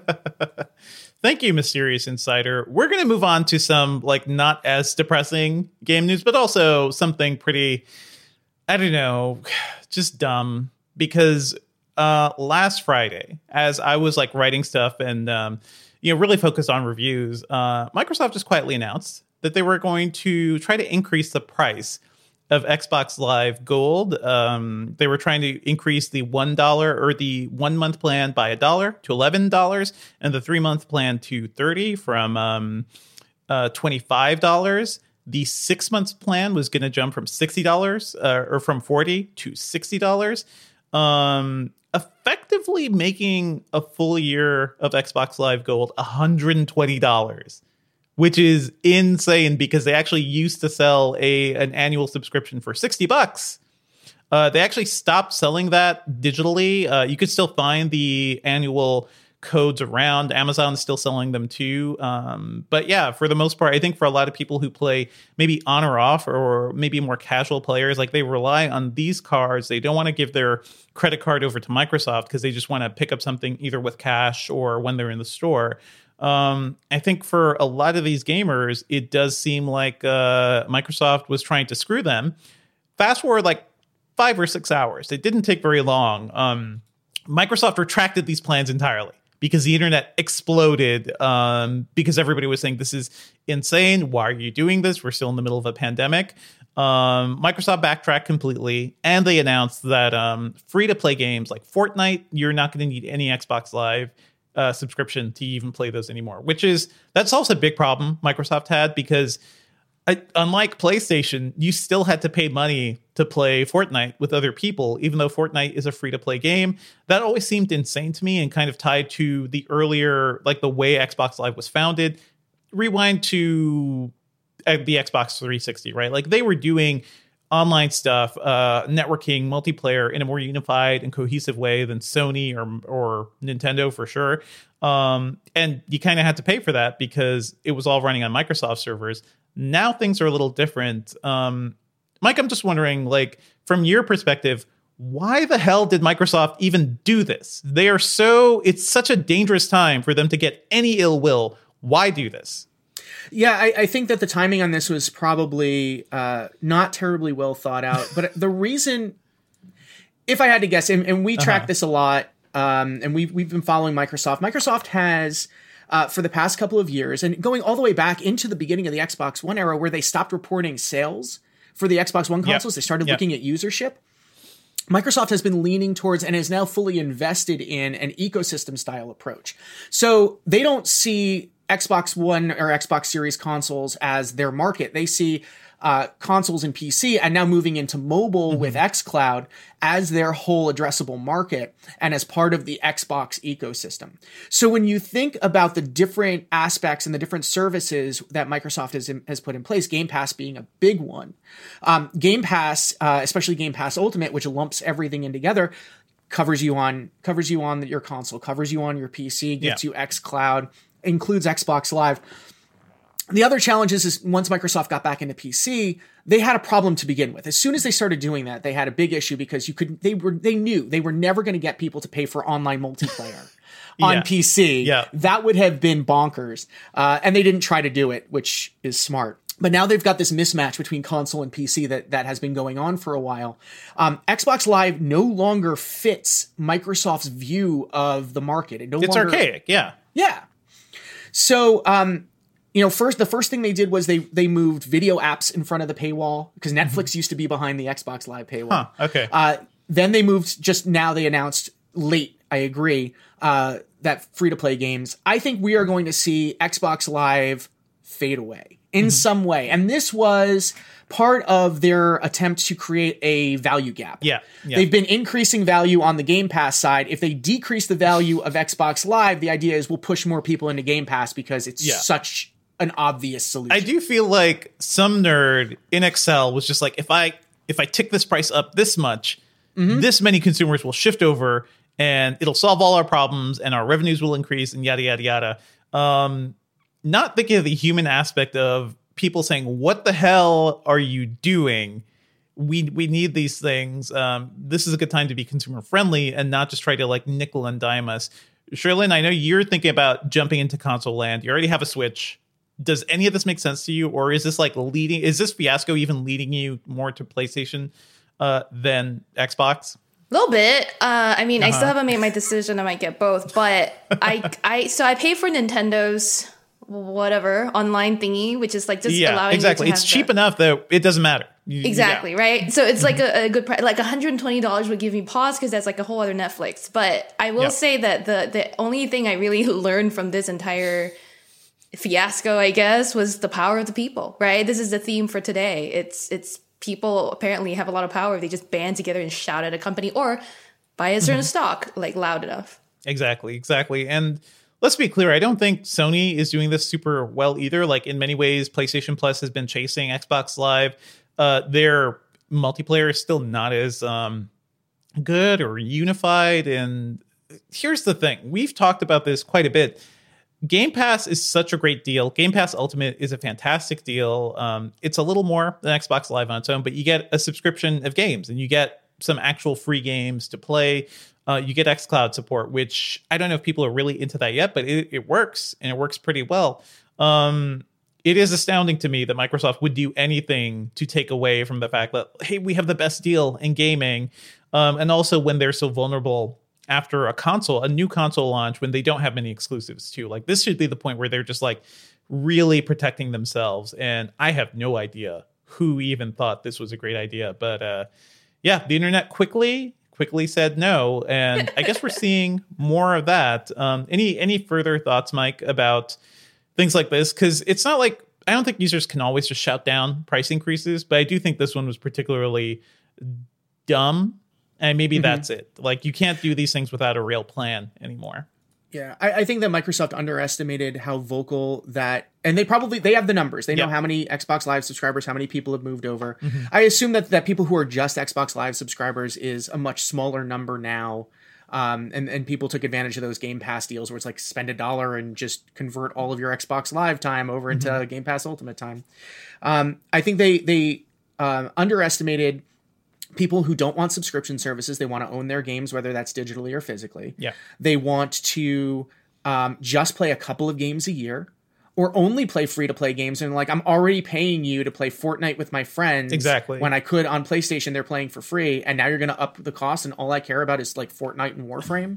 Thank you, Mysterious Insider. We're going to move on to some like not as depressing game news, but also something pretty, I don't know, just dumb. Because uh, last Friday, as I was like writing stuff and um, you know really focused on reviews, uh, Microsoft just quietly announced that they were going to try to increase the price of Xbox Live Gold. Um, they were trying to increase the one dollar or the one month plan by a dollar to eleven dollars, and the three month plan to thirty from um, uh, twenty-five dollars. The six months plan was going to jump from sixty dollars uh, or from forty to sixty dollars, um, effectively making a full year of Xbox Live Gold one hundred twenty dollars. Which is insane because they actually used to sell a an annual subscription for sixty bucks. Uh, they actually stopped selling that digitally. Uh, you could still find the annual codes around. Amazon is still selling them too. Um, but yeah, for the most part, I think for a lot of people who play maybe on or off or maybe more casual players, like they rely on these cards. They don't want to give their credit card over to Microsoft because they just want to pick up something either with cash or when they're in the store. Um, I think for a lot of these gamers, it does seem like uh, Microsoft was trying to screw them. Fast forward like five or six hours. It didn't take very long. Um, Microsoft retracted these plans entirely because the internet exploded um, because everybody was saying, this is insane. Why are you doing this? We're still in the middle of a pandemic. Um, Microsoft backtracked completely, and they announced that um, free-to-play games like Fortnite, you're not going to need any Xbox Live Uh, subscription to even play those anymore, which is that's also a big problem Microsoft had because uh, unlike PlayStation, you still had to pay money to play Fortnite with other people, even though Fortnite is a free to play game. That always seemed insane to me and kind of tied to the earlier, like the way Xbox Live was founded. Rewind to uh, the Xbox three sixty, right? Like they were doing online stuff, uh, networking, multiplayer in a more unified and cohesive way than Sony or or Nintendo for sure. Um, and you kind of had to pay for that because it was all running on Microsoft servers. Now things are a little different. Um, Mike, I'm just wondering, like, from your perspective, why the hell did Microsoft even do this? They are so, it's such a dangerous time for them to get any ill will. Why do this? Yeah, I, I think that the timing on this was probably uh, not terribly well thought out. But the reason, if I had to guess, and, and we track uh-huh. this a lot, um, and we've, we've been following Microsoft. Microsoft has, uh, for the past couple of years, and going all the way back into the beginning of the Xbox One era, where they stopped reporting sales for the Xbox One consoles, yep. they started yep. looking at usership. Microsoft has been leaning towards and is now fully invested in an ecosystem style approach. So they don't see Xbox One or Xbox Series consoles as their market. They see uh, consoles and P C and now moving into mobile mm-hmm. with xCloud as their whole addressable market and as part of the Xbox ecosystem. So when you think about the different aspects and the different services that Microsoft has, has put in place, Game Pass being a big one, um, Game Pass, uh, especially Game Pass Ultimate, which lumps everything in together, covers you on covers you on your console, covers you on your P C, gets yeah. you xCloud, includes Xbox Live. The other challenge is, is once Microsoft got back into P C, they had a problem to begin with. As soon as they started doing that, they had a big issue because you could they were they knew they were never going to get people to pay for online multiplayer yeah. on P C. Yeah. That would have been bonkers. Uh, and they didn't try to do it, which is smart. But now they've got this mismatch between console and P C that, that has been going on for a while. Um, Xbox Live no longer fits Microsoft's view of the market. It no it's longer, archaic, yeah. Yeah. So um, you know, first the first thing they did was they they moved video apps in front of the paywall because Netflix mm-hmm. used to be behind the Xbox Live paywall. Huh, okay. Uh, then they moved. Just now they announced late. I agree uh, that free to play games. I think we are going to see Xbox Live fade away in mm-hmm. some way, and this was part of their attempt to create a value gap. Yeah, yeah. They've been increasing value on the Game Pass side. If they decrease the value of Xbox Live, the idea is we'll push more people into Game Pass because it's yeah. such an obvious solution. I do feel like some nerd in Excel was just like, if I if I tick this price up this much, mm-hmm. this many consumers will shift over and it'll solve all our problems and our revenues will increase and yada, yada, yada. Um, not thinking of the human aspect of people saying, what the hell are you doing? We we need these things. Um, this is a good time to be consumer friendly and not just try to like nickel and dime us. Sherlyn, I know you're thinking about jumping into console land. You already have a Switch. Does any of this make sense to you? Or is this like leading, is this fiasco even leading you more to PlayStation uh, than Xbox? A little bit. Uh, I mean, uh-huh. I still haven't made my decision. I might get both, but I, I, so I pay for Nintendo's whatever online thingy, which is like just yeah, allowing exactly. you to it's have cheap the, enough that it doesn't matter. You, exactly. Yeah. Right. So it's like a, a good price. Like one hundred twenty dollars would give me pause because that's like a whole other Netflix. But I will yep. say that the, the only thing I really learned from this entire fiasco, I guess, was the power of the people, right? This is the theme for today. It's, it's people apparently have a lot of power. They just band together and shout at a company or buy a certain mm-hmm. stock like loud enough. Exactly. Exactly. And let's be clear. I don't think Sony is doing this super well either. Like in many ways, PlayStation Plus has been chasing Xbox Live. Uh, their multiplayer is still not as um, good or unified. And here's the thing. We've talked about this quite a bit. Game Pass is such a great deal. Game Pass Ultimate is a fantastic deal. Um, it's a little more than Xbox Live on its own, but you get a subscription of games and you get some actual free games to play. Uh, you get xCloud support, which I don't know if people are really into that yet, but it, it works and it works pretty well. Um, it is astounding to me that Microsoft would do anything to take away from the fact that, hey, we have the best deal in gaming. Um, and also when they're so vulnerable after a console, a new console launch, when they don't have many exclusives too. Like this should be the point where they're just like really protecting themselves. And I have no idea who even thought this was a great idea. But uh, yeah, the internet quickly, quickly said no. And I guess we're seeing more of that. Um, any any further thoughts, Mike, about things like this? Because it's not like, I don't think users can always just shout down price increases, but I do think this one was particularly dumb. And maybe mm-hmm. that's it. Like, you can't do these things without a real plan anymore. Yeah, I, I think that Microsoft underestimated how vocal that, and they probably, they have the numbers. They know yep. how many Xbox Live subscribers, how many people have moved over. Mm-hmm. I assume that, that people who are just Xbox Live subscribers is a much smaller number now. Um, and, and people took advantage of those Game Pass deals where it's like spend a dollar and just convert all of your Xbox Live time over into mm-hmm. Game Pass Ultimate time. Um, I think they, they uh, underestimated people who don't want subscription services. They want to own their games, whether that's digitally or physically. Yeah. They want to um, just play a couple of games a year or only play free-to-play games. And like, I'm already paying you to play Fortnite with my friends. Exactly. When I could on PlayStation, they're playing for free. And now you're going to up the cost and all I care about is like Fortnite and Warframe.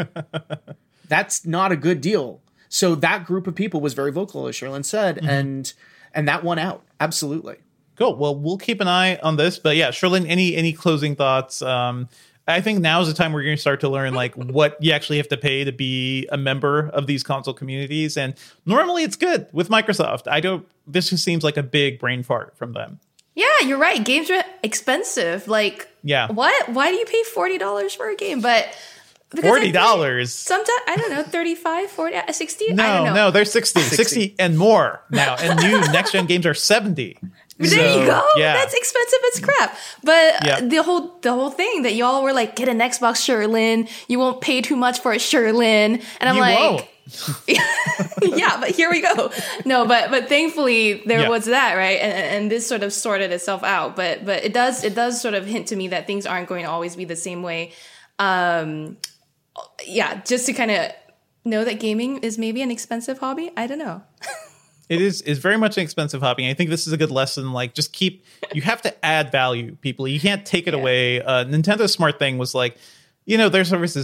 That's not a good deal. So that group of people was very vocal, as Sherlyn said, mm-hmm. and and that won out. Absolutely. Cool. Well, we'll keep an eye on this. But yeah, Sherlyn, any any closing thoughts? Um, I think now is the time we're going to start to learn like what you actually have to pay to be a member of these console communities. And normally it's good with Microsoft. I don't. This just seems like a big brain fart from them. Yeah, you're right. Games are expensive. Like, yeah. What? Why do you pay forty dollars for a game? But forty dollars. Sometimes, I don't know, thirty-five, forty, sixty? No, I don't know. no, they're sixty, sixty and more now. And new next-gen games are seventy. There so, you go. Yeah. That's expensive as crap. But yeah. the whole the whole thing that y'all were like, get an Xbox, Sherlyn. You won't pay too much for a Sherlyn. And I'm you like, won't. yeah, but here we go. No, but but thankfully there yeah. was that, right? And, and this sort of sorted itself out. But but it does it does sort of hint to me that things aren't going to always be the same way. Um, yeah, just to kind of know that gaming is maybe an expensive hobby. I don't know. It is is very much an expensive hobby. And I think this is a good lesson. Like, just keep, you have to add value, people. You can't take it yeah. away. Uh, Nintendo's smart thing was like, you know, their service is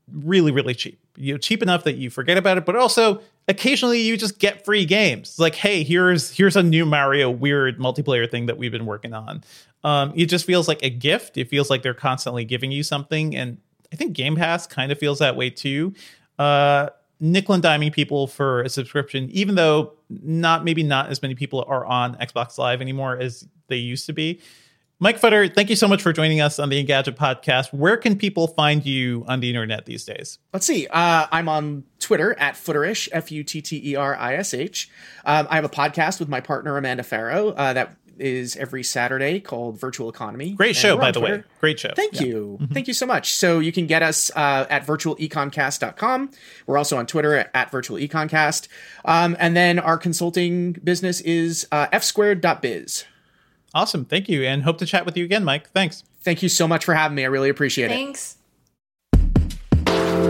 really, really cheap. You know, cheap enough that you forget about it, but also occasionally you just get free games. It's like, hey, here's here's a new Mario weird multiplayer thing that we've been working on. Um, it just feels like a gift. It feels like they're constantly giving you something, and I think Game Pass kind of feels that way too. Uh, nickel and diming people for a subscription, even though not maybe not as many people are on Xbox Live anymore as they used to be. Mike Futter, thank you so much for joining us on the Engadget podcast. Where can people find you on the internet these days? Let's see. Uh, I'm on Twitter at Futterish, F U T T E R I S H. Um, I have a podcast with my partner, Amanda Farrow, uh, that is every Saturday called Virtual Economy. Great show, by the way. Great show. Thank yeah. you. Mm-hmm. Thank you so much. So you can get us uh, at virtual econcast dot com. We're also on Twitter at, at virtual econcast. Um, and then our consulting business is uh, f squared dot biz. Awesome. Thank you. And hope to chat with you again, Mike. Thanks. Thank you so much for having me. I really appreciate Thanks. it.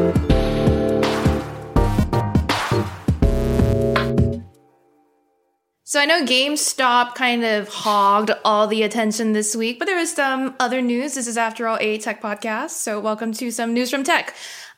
Thanks. So I know GameStop kind of hogged all the attention this week, but there was some other news. This is, after all, a tech podcast. So welcome to some news from tech.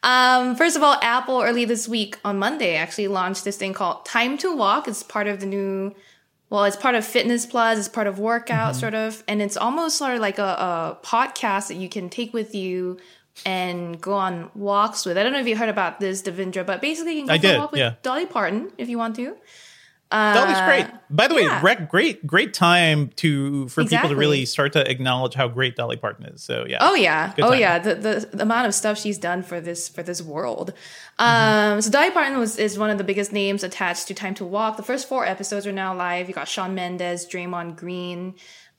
Um, first of all, Apple early this week on Monday actually launched this thing called Time to Walk. It's part of the new... Well, it's part of Fitness Plus, it's part of Workout, mm-hmm. sort of, and it's almost sort of like a, a podcast that you can take with you and go on walks with. I don't know if you heard about this, Devindra, but basically you can go I for did, a walk with yeah. Dolly Parton if you want to. Uh, Dolly's great. By the yeah. way, rec- great, great time to for exactly. people to really start to acknowledge how great Dolly Parton is. So yeah. Oh yeah. Good oh time. yeah. The, the the amount of stuff she's done for this for this world. Um, mm-hmm. So Dolly Parton was is one of the biggest names attached to Time to Walk. The first four episodes are now live. You got Shawn Mendes, Draymond Green,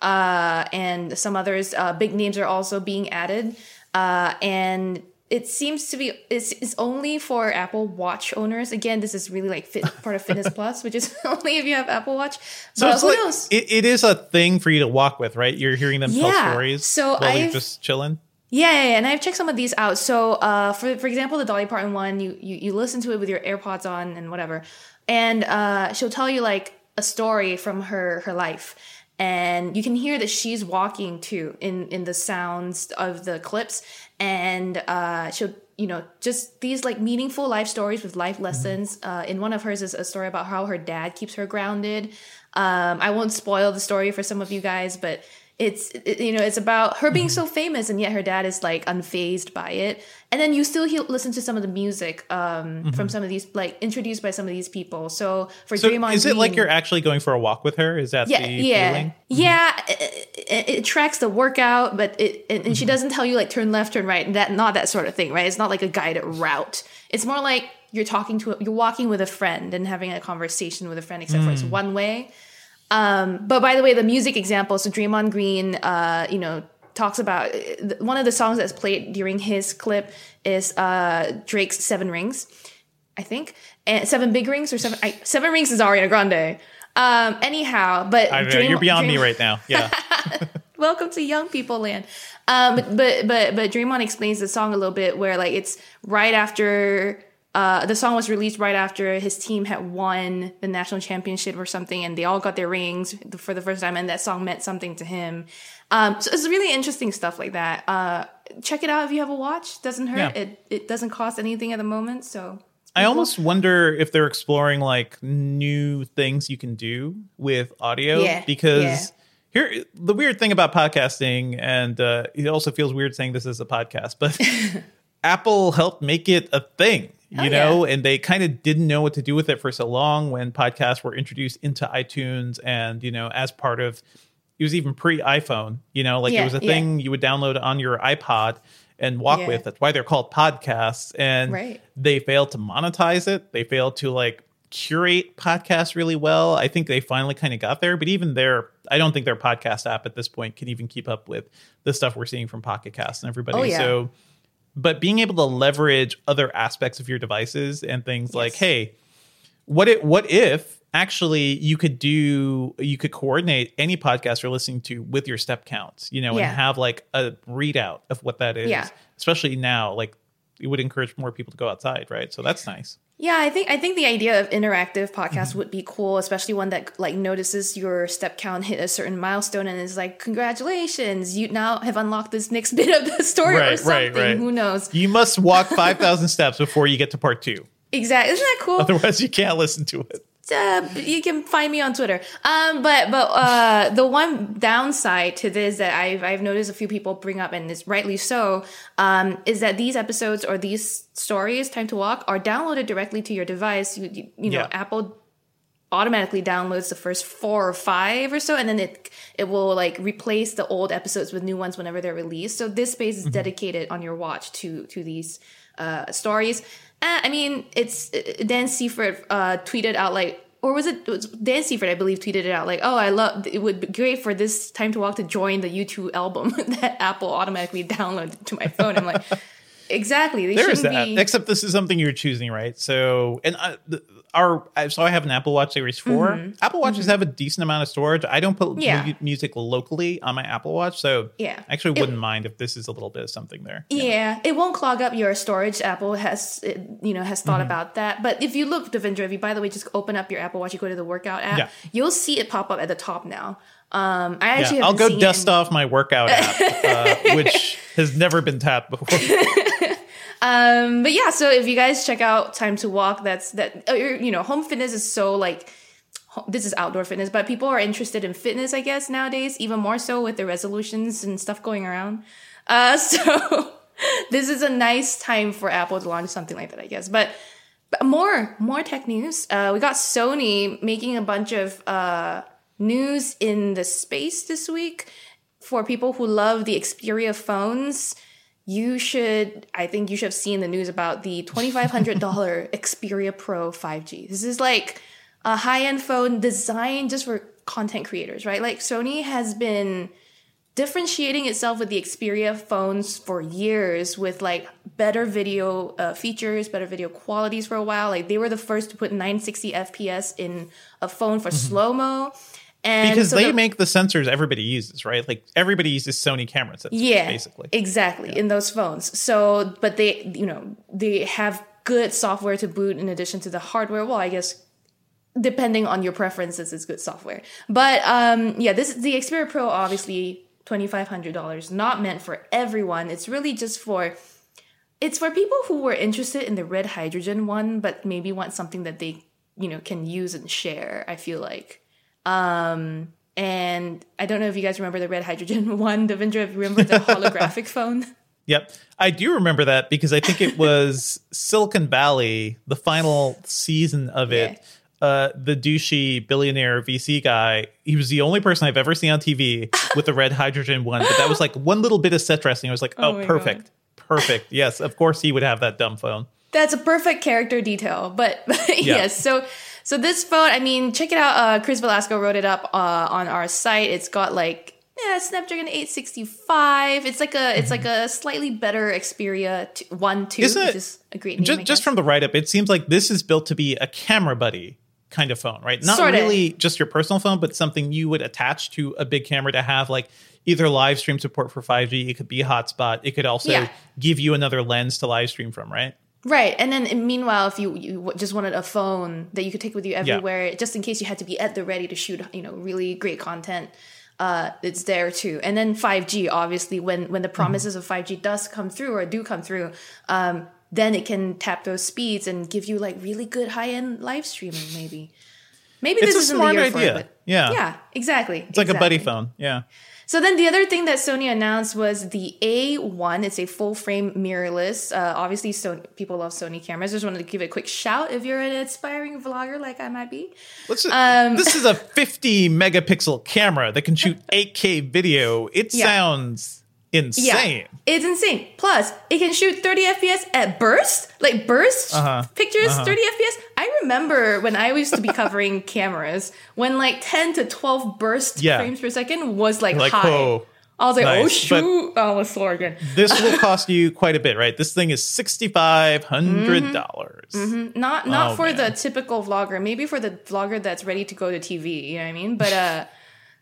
uh, and some others. Uh, big names are also being added, uh, and it seems to be it's, it's only for Apple Watch owners. Again, this is really like fit, part of Fitness Plus, which is only if you have Apple Watch. So but it's who like, knows? It, it is a thing for you to walk with, right? You're hearing them Yeah. tell stories So while you're I've- just chilling. Yeah, yeah, yeah, and I've checked some of these out. So, uh, for for example, the Dolly Parton one, you, you you listen to it with your AirPods on and whatever, and uh, she'll tell you like a story from her her life, and you can hear that she's walking too in in the sounds of the clips, and uh, she'll you know just these like meaningful life stories with life lessons. Uh, in one of hers is a story about how her dad keeps her grounded. Um, I won't spoil the story for some of you guys, but. It's, it, you know, it's about her being so famous and yet her dad is like unfazed by it. And then you still hear, listen to some of the music um, mm-hmm. from some of these, like introduced by some of these people. So for so Draymond is it Green, like you're actually going for a walk with her? Is that yeah, the yeah, feeling? yeah. It, it, it tracks the workout, but it and, and mm-hmm. she doesn't tell you like turn left, turn right, and that not that sort of thing, right? It's not like a guided route. It's more like you're talking to, a, you're walking with a friend and having a conversation with a friend, except mm. for it's one way. Um, but by the way, the music example, so Draymond Green, uh, you know, talks about one of the songs that's played during his clip is uh, Drake's Seven Rings, I think, and Seven Big Rings or Seven I, Seven Rings is Ariana Grande. Um, anyhow, but I know, Draymond, you're beyond Draymond, me right now. Yeah. Welcome to young people land. Um, but but but but Draymond explains the song a little bit where like it's right after. Uh, the song was released right after his team had won the national championship or something, and they all got their rings for the first time, and that song meant something to him. Um, so it's really interesting stuff like that. Uh, check it out if you have a watch. Doesn't hurt. Yeah. It it doesn't cost anything at the moment. So I almost wonder if they're exploring like new things you can do with audio Yeah, because yeah. here the weird thing about podcasting, and uh, it also feels weird saying this is a podcast, but Apple helped make it a thing. You Oh, know, yeah. and they kind of didn't know what to do with it for so long when podcasts were introduced into iTunes and, you know, as part of, it was even pre-iPhone, you know, like Yeah, it was a yeah. thing you would download on your iPod and walk Yeah. with. That's why they're called podcasts. And Right. they failed to monetize it. They failed to like curate podcasts really well. I think they finally kind of got there, but even their, I don't think their podcast app at this point can even keep up with the stuff we're seeing from Pocket Cast and everybody. Oh, yeah. So, but being able to leverage other aspects of your devices and things like, Yes. hey, what if, what if actually you could do, you could coordinate any podcast you're listening to with your step counts, you know, Yeah. and have like a readout of what that is, Yeah. especially now, like it would encourage more people to go outside. Right. So that's nice. Yeah, I think I think the idea of interactive podcast mm-hmm. would be cool, especially one that like notices your step count hit a certain milestone and is like, congratulations, you now have unlocked this next bit of the story right, or something. Right, right. Who knows? You must walk five thousand steps before you get to part two. Exactly. Isn't that cool? Otherwise, you can't listen to it. Uh, you can find me on Twitter. Um, but but uh, the one downside to this that I've I've noticed a few people bring up, and it's rightly so, um, is that these episodes or these stories, Time to Walk, are downloaded directly to your device. You you, you know, yeah. Apple automatically downloads the first four or five or so, and then it it will like replace the old episodes with new ones whenever they're released. So this space is mm-hmm. dedicated on your watch to to these uh, stories. Uh, I mean, it's uh, Dan Seifert uh, tweeted out like, or was it, it was Dan Seifert, I believe, tweeted it out like, oh, I love, it would be great for this Time to Walk to join the U two album that Apple automatically downloaded to my phone. I'm like, exactly. They there is shouldn't that. be. Except this is something you're choosing, right? So, and uh, the, our, so I have an Apple Watch Series four. Mm-hmm. Apple Watches mm-hmm. have a decent amount of storage. I don't put yeah. mu- music locally on my Apple Watch, so yeah. I actually it, wouldn't mind if this is a little bit of something there. Yeah, yeah. It won't clog up your storage. Apple has, you know, has thought mm-hmm. about that. But if you look, Devindra, if you, by the way, just open up your Apple Watch, you go to the workout app, yeah. you'll see it pop up at the top now. Um, I actually yeah, have I'll go dust in- off my workout app, uh, which has never been tapped before. Um, but yeah, so if you guys check out Time to Walk, that's that, you know, home fitness is so like, this is outdoor fitness, but people are interested in fitness, I guess, nowadays, even more so with the resolutions and stuff going around. Uh, so this is a nice time for Apple to launch something like that, I guess. But, but more, more tech news. Uh, we got Sony making a bunch of, uh, news in the space this week for people who love the Xperia phones. You should, I think you should have seen the news about the twenty-five hundred dollars Xperia Pro five G. This is like a high-end phone designed just for content creators, right? Like Sony has been differentiating itself with the Xperia phones for years with like better video uh, features, better video qualities for a while. Like they were the first to put nine sixty F P S in a phone for mm-hmm. slow-mo. And because so they the, make the sensors everybody uses, right? Like everybody uses Sony camera sensors, yeah, basically. Exactly, yeah. in those phones. So, but they, you know, they have good software to boot in addition to the hardware. Well, I guess depending on your preferences, it's good software. But um, yeah, this the Xperia Pro, obviously twenty-five hundred dollars, not meant for everyone. It's really just for, it's for people who were interested in the red hydrogen one, but maybe want something that they, you know, can use and share, I feel like. Um, and I don't know if you guys remember the red hydrogen one. Devindra, if you remember the holographic phone? Yep. I do remember that because I think it was Silicon Valley, the final season of it. Yeah. Uh, the douchey billionaire V C guy, he was the only person I've ever seen on T V with the red hydrogen one. But that was like one little bit of set dressing. I was like, oh, oh perfect. God. Perfect. Yes, of course he would have that dumb phone. That's a perfect character detail. But yes, yeah. so... So this phone, I mean, check it out. Uh, Chris Velasco wrote it up uh, on our site. It's got like yeah, Snapdragon eight sixty-five. It's like a mm-hmm. it's like a slightly better Xperia two, one two, Isn't which it, is a great name. Just, just from the write up, it seems like this is built to be a camera buddy kind of phone, right? Not Sorta. really just your personal phone, but something you would attach to a big camera to have like either live stream support for five G. It could be a hotspot. It could also yeah. give you another lens to live stream from, right? Right. And then meanwhile, if you, you just wanted a phone that you could take with you everywhere, yeah. just in case you had to be at the ready to shoot, you know, really great content, uh, it's there too. And then five G, obviously, when, when the promises mm-hmm. of five G does come through or do come through, um, then it can tap those speeds and give you like really good high-end live streaming, maybe. Maybe it's this isn't the year idea. for it. But yeah. Yeah, exactly. It's like exactly. a buddy phone. Yeah. So then the other thing that Sony announced was the A one. It's a full-frame mirrorless. Uh, obviously, Sony, people love Sony cameras. Just wanted to give it a quick shout if you're an aspiring vlogger like I might be. Let's just, um, this is a fifty megapixel camera that can shoot eight K video. It yeah. sounds insane. Yeah, it's insane. Plus, it can shoot thirty F P S at burst, like burst uh-huh. pictures, uh-huh. thirty F P S. I remember when I used to be covering cameras, when like ten to twelve burst yeah. frames per second was like, like high. Whoa. I was like, nice. oh shoot! But oh, let's slow again. This will cost you quite a bit, right? This thing is sixty-five hundred dollars. Mm-hmm. Mm-hmm. Not not oh, for man. the typical vlogger. Maybe for the vlogger that's ready to go to T V. You know what I mean? But uh,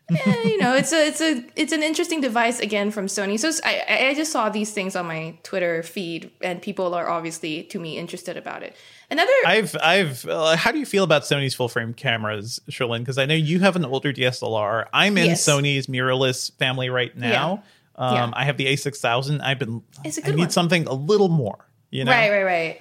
yeah, you know, it's a it's a it's an interesting device again from Sony. So I I just saw these things on my Twitter feed, and people are obviously to me interested about it. Another, I've I've. Uh, how do you feel about Sony's full frame cameras, Sherlyn? Because I know you have an older D S L R. I'm in Yes. Sony's mirrorless family right now. Yeah. Um, Yeah. I have the A six thousand. I've been. It's a I good need one. something a little more. You know, right, right, right.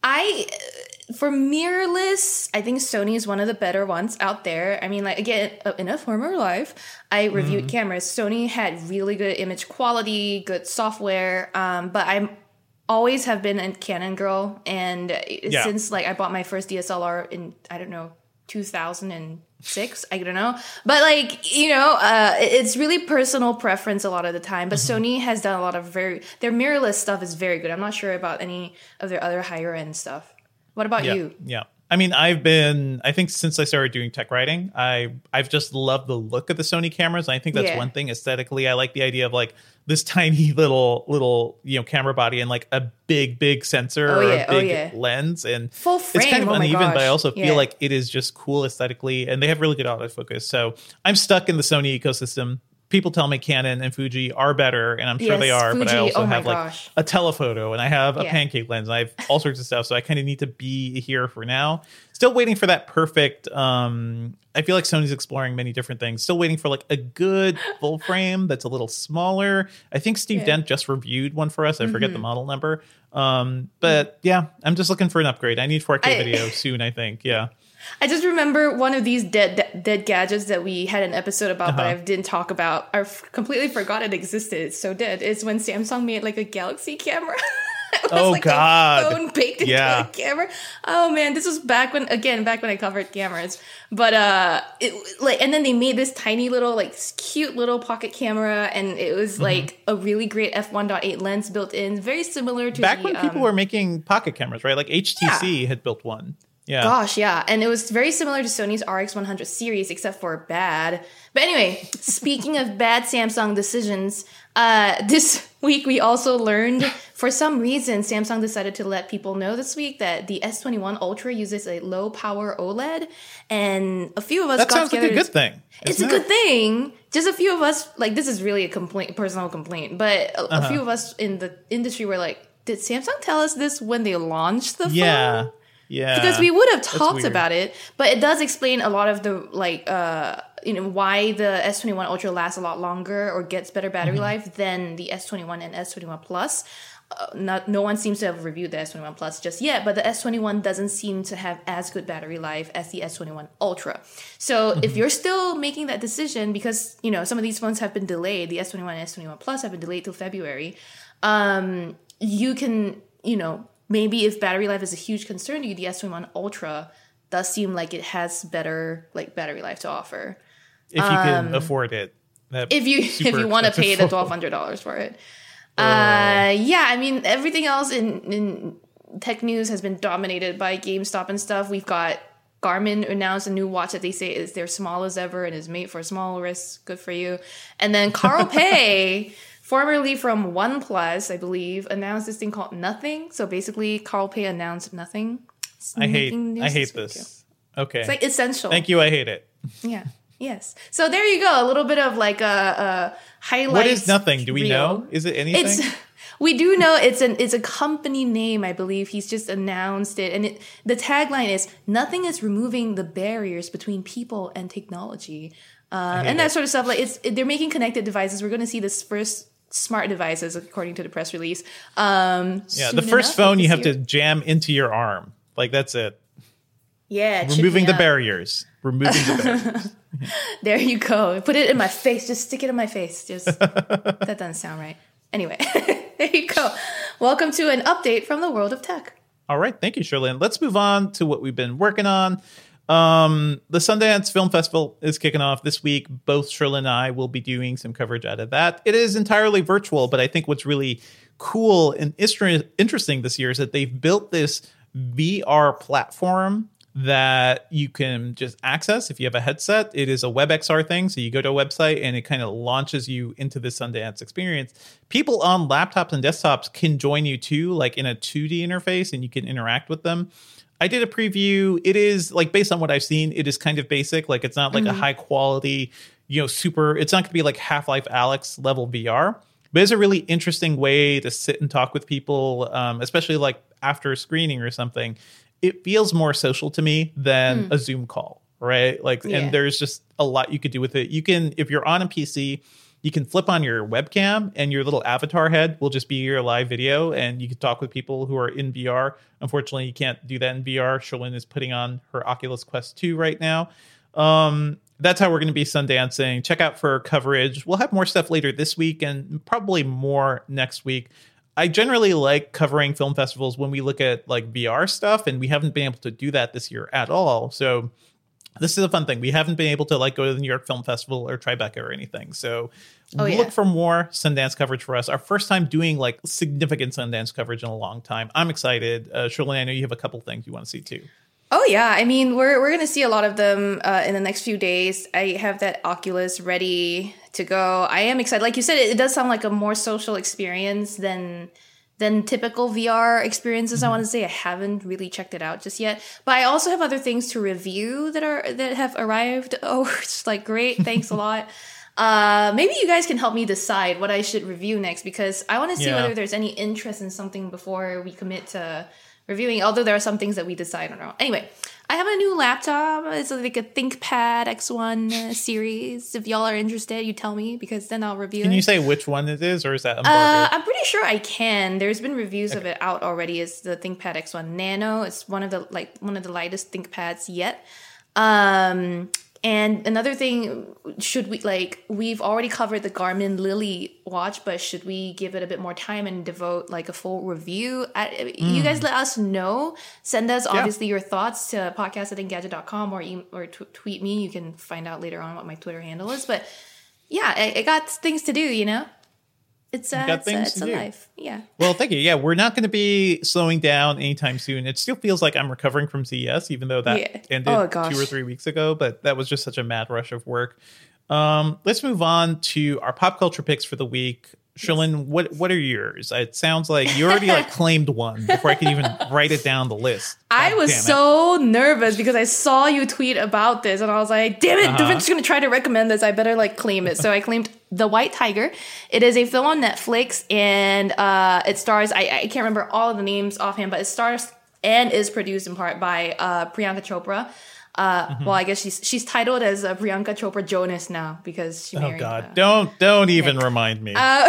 I for mirrorless, I think Sony is one of the better ones out there. I mean, like again, uh, in a former life, I reviewed Mm-hmm. cameras. Sony had really good image quality, good software. Um, but I'm always have been a Canon girl, and Yeah. since like I bought my first D S L R in I don't know two thousand six, I don't know, but like you know, uh, it's really personal preference a lot of the time. But Mm-hmm. Sony has done a lot of very their mirrorless stuff is very good. I'm not sure about any of their other higher end stuff. What about yeah, you? yeah. I mean, I've been. I think since I started doing tech writing, I I've just loved the look of the Sony cameras. And I think that's Yeah. one thing aesthetically. I like the idea of like this tiny little little you know camera body and like a big big sensor Oh, or yeah. a Oh, big yeah. lens, and Full it's kind frame. of Oh my uneven, but I gosh. also Yeah. feel like it is just cool aesthetically, and they have really good autofocus. So I'm stuck in the Sony ecosystem. People tell me Canon and Fuji are better, and I'm sure Yes, they are, but I Fuji, also oh my have like gosh. a telephoto and I have a Yeah. pancake lens. And I have all sorts of stuff. So I kind of need to be here for now. Still waiting for that perfect. Um, I feel like Sony's exploring many different things. Still waiting for like a good full frame that's a little smaller. I think Steve Yeah. Mm-hmm. Dent just reviewed one for us. I forget the model number. Um, but yeah, I'm just looking for an upgrade. I need four K I- video soon, I think. Yeah. I just remember one of these dead dead, dead gadgets that we had an episode about, but Uh-huh. I didn't talk about. I f- completely forgot it existed. It's so dead. It's when Samsung made like a Galaxy camera. It was Oh, like God. a phone baked into Yeah. a camera. Oh man, this was back when again back when I covered cameras. But uh, it like and then they made this tiny little like cute little pocket camera, and it was Mm-hmm. like a really great f one point eight lens built in, very similar to Back the, when people um, were making pocket cameras, right? Like H T C had built one. Yeah. Gosh, yeah. And it was very similar to Sony's R X one hundred series, except for bad. But anyway, speaking of bad Samsung decisions, uh, this week we also learned, for some reason, Samsung decided to let people know this week that the S twenty-one Ultra uses a low power OLED. And a few of us That got sounds like a together good thing. It's a isn't good it? thing. Just a few of us, like, this is really a complaint, personal complaint, but a, Uh-huh. a few of us in the industry were like, did Samsung tell us this when they launched the phone? Yeah. Yeah. Because we would have talked weird. about it, but it does explain a lot of the like uh you know why the S twenty-one Ultra lasts a lot longer or gets better battery Mm-hmm. life than the S twenty-one and S twenty-one Plus. Uh, not no one seems to have reviewed the S twenty-one Plus just yet, but the S twenty-one doesn't seem to have as good battery life as the S twenty-one Ultra. So Mm-hmm. if you're still making that decision, because you know some of these phones have been delayed, the S twenty-one and S twenty-one Plus have been delayed till February. Um, you can you know. Maybe if battery life is a huge concern to you, the S twenty-one Ultra does seem like it has better like battery life to offer. if you can afford it. That If you super if you want to expensive pay the phone. twelve hundred dollars for it. Uh, yeah, I mean everything else in, in tech news has been dominated by GameStop and stuff. We've got Garmin announced a new watch that they say is their small as ever and is made for small wrists. Good for you. And then Carl Pei, formerly from OnePlus, I believe, announced this thing called Nothing. So basically, Carl Pei announced Nothing. It's I hate making news I hate week, this. Okay. It's like essential. Thank you. I hate it. Yeah. Yes. So there you go. A little bit of like a, a highlight. What is Nothing? Do we reel. know? Is it anything? It's we do know it's an it's a company name, I believe. He's just announced it, and it, the tagline is "Nothing is removing the barriers between people and technology," uh, and that it. sort of stuff. Like it's it, they're making connected devices. We're going to see this first smart devices, according to the press release. Um, yeah, soon the first enough, phone like you this have year. to jam into your arm. Like that's it. yeah it should Removing be the up. barriers. Removing the barriers. There you go. Put it in my face. Just stick it in my face. Just that doesn't sound right. Anyway, there you go. Welcome to an update from the world of tech. All right, thank you, Sherlyn. Let's move on to what we've been working on. Um, the Sundance Film Festival is kicking off this week. Both Sherlyn and I will be doing some coverage out of that. It is entirely virtual, but I think what's really cool and istra- interesting this year is that they've built this V R platform that you can just access if you have a headset. It is a WebXR thing. So you go to a website and it kind of launches you into the Sundance experience. People on laptops and desktops can join you too, like in a two D interface, and you can interact with them. I did a preview. It is like, based on what I've seen, it is kind of basic. Like it's not like Mm-hmm. a high quality, you know, super, it's not going to be like Half-Life Alyx level V R, but it's a really interesting way to sit and talk with people, um, especially like after a screening or something. It feels more social to me than mm. a Zoom call, right? Like, yeah. and there's just a lot you could do with it. You can, if you're on a P C, you can flip on your webcam and your little avatar head will just be your live video, and you can talk with people who are in V R. Unfortunately, you can't do that in V R. Sherlyn is putting on her Oculus Quest two right now. Um, that's how we're going to be Sundancing. Check out for coverage. We'll have more stuff later this week and probably more next week. I generally like covering film festivals when we look at like V R stuff, and we haven't been able to do that this year at all. So this is a fun thing. We haven't been able to like go to the New York Film Festival or Tribeca or anything. So oh, yeah. look for more Sundance coverage for us. Our first time doing like significant Sundance coverage in a long time. I'm excited. Uh, Sherlyn, I know you have a couple things you want to see too. Oh yeah, I mean we're we're gonna see a lot of them uh, in the next few days. I have that Oculus ready to go. I am excited. Like you said, it, it does sound like a more social experience than than typical V R experiences. Mm-hmm. I want to say I haven't really checked it out just yet, but I also have other things to review that are that have arrived. Oh, it's like great, thanks a lot. Uh, maybe you guys can help me decide what I should review next, because I want to see yeah. whether there's any interest in something before we commit to reviewing, although there are some things that we decide on our own. Anyway, I have a new laptop. It's like a ThinkPad X one uh, series. If y'all are interested, you tell me, because then I'll review Can it. Can you say which one it is, or is that uh, I'm pretty sure I can. There's been reviews okay. of it out already. It's the ThinkPad X one Nano. It's one of the like one of the lightest ThinkPads yet. Um, and another thing, should we like we've already covered the Garmin Lily watch, but should we give it a bit more time and devote like a full review? I, mm. You guys let us know. Send us obviously yeah. your thoughts to podcast at engadget dot com or e- or t- tweet me. You can find out later on what my Twitter handle is. But yeah, I, I got things to do, you know. It's uh, it's, uh, it's a life. Yeah. Well, thank you. Yeah, we're not going to be slowing down anytime soon. It still feels like I'm recovering from C E S, even though that yeah. ended oh, two or three weeks ago. But that was just such a mad rush of work. Um, let's move on to our pop culture picks for the week. Sherlyn, what what are yours? It sounds like you already like claimed one before I could even write it down the list. God I was so nervous because I saw you tweet about this and I was like, damn it, uh-huh. Davin's gonna try to recommend this. I better like claim it. So I claimed The White Tiger. It is a film on Netflix, and uh, it stars, I, I can't remember all of the names offhand, but it stars and is produced in part by uh, Priyanka Chopra. Uh, mm-hmm. Well, I guess she's she's titled as uh, Priyanka Chopra Jonas now because she married. Oh God! Uh, don't don't even Nick. remind me. Uh,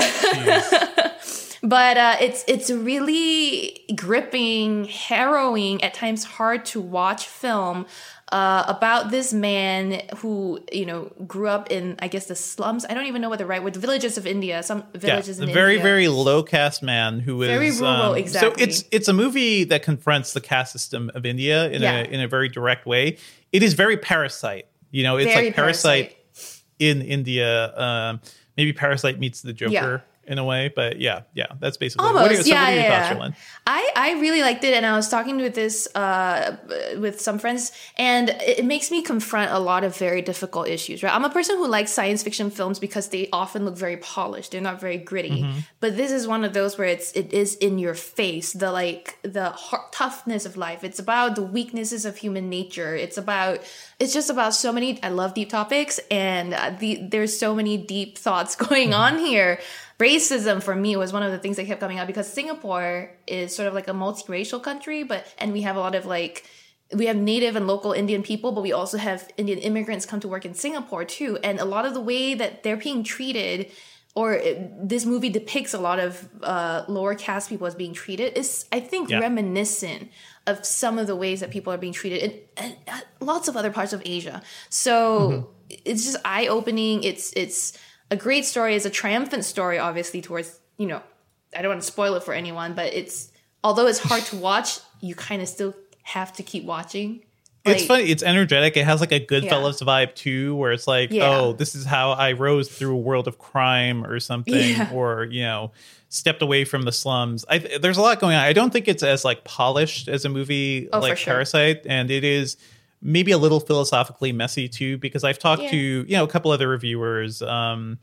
but uh, it's it's a really gripping, harrowing, at times hard to watch film uh, about this man who you know grew up in, I guess, the slums. I don't even know what the right word. The villages of India. Some villages yeah, in a very India. very low caste man who is very rural. Um, exactly. So it's it's a movie that confronts the caste system of India in yeah. a in a very direct way. It is very Parasite. You know, it's very like Parasite, Parasite in India. Um, maybe Parasite meets the Joker yeah. in a way. But yeah, yeah, that's basically almost. What are, so yeah, what are your yeah. thoughts, Sherlyn? I, I really liked it, and I was talking with this uh, with some friends, and it makes me confront a lot of very difficult issues. Right, I'm a person who likes science fiction films because they often look very polished. They're not very gritty. Mm-hmm. But this is one of those where it's it is in your face. The like the hard, toughness of life. It's about the weaknesses of human nature. It's about it's just about so many. I love deep topics, and uh, the, there's so many deep thoughts going mm-hmm. on here. Racism for me was one of the things that kept coming up because Singapore is sort of like a multiracial country, but and we have a lot of like we have native and local Indian people, but we also have Indian immigrants come to work in Singapore too. And a lot of the way that they're being treated, or it, this movie depicts a lot of uh, lower caste people as being treated, is I think yeah. reminiscent of some of the ways that people are being treated in, in, in lots of other parts of Asia. So mm-hmm. it's just eye opening. It's it's. A great story. Is a triumphant story, obviously, towards, you know, I don't want to spoil it for anyone, but it's, although it's hard to watch, you kind of still have to keep watching. Like, it's funny. It's energetic. It has like a Goodfellas yeah. vibe too, where it's like, yeah. oh, this is how I rose through a world of crime or something, yeah. or, you know, stepped away from the slums. I, there's a lot going on. I don't think it's as like polished as a movie oh, like sure. Parasite, and it is maybe a little philosophically messy too, because I've talked yeah. to, you know, a couple other reviewers um,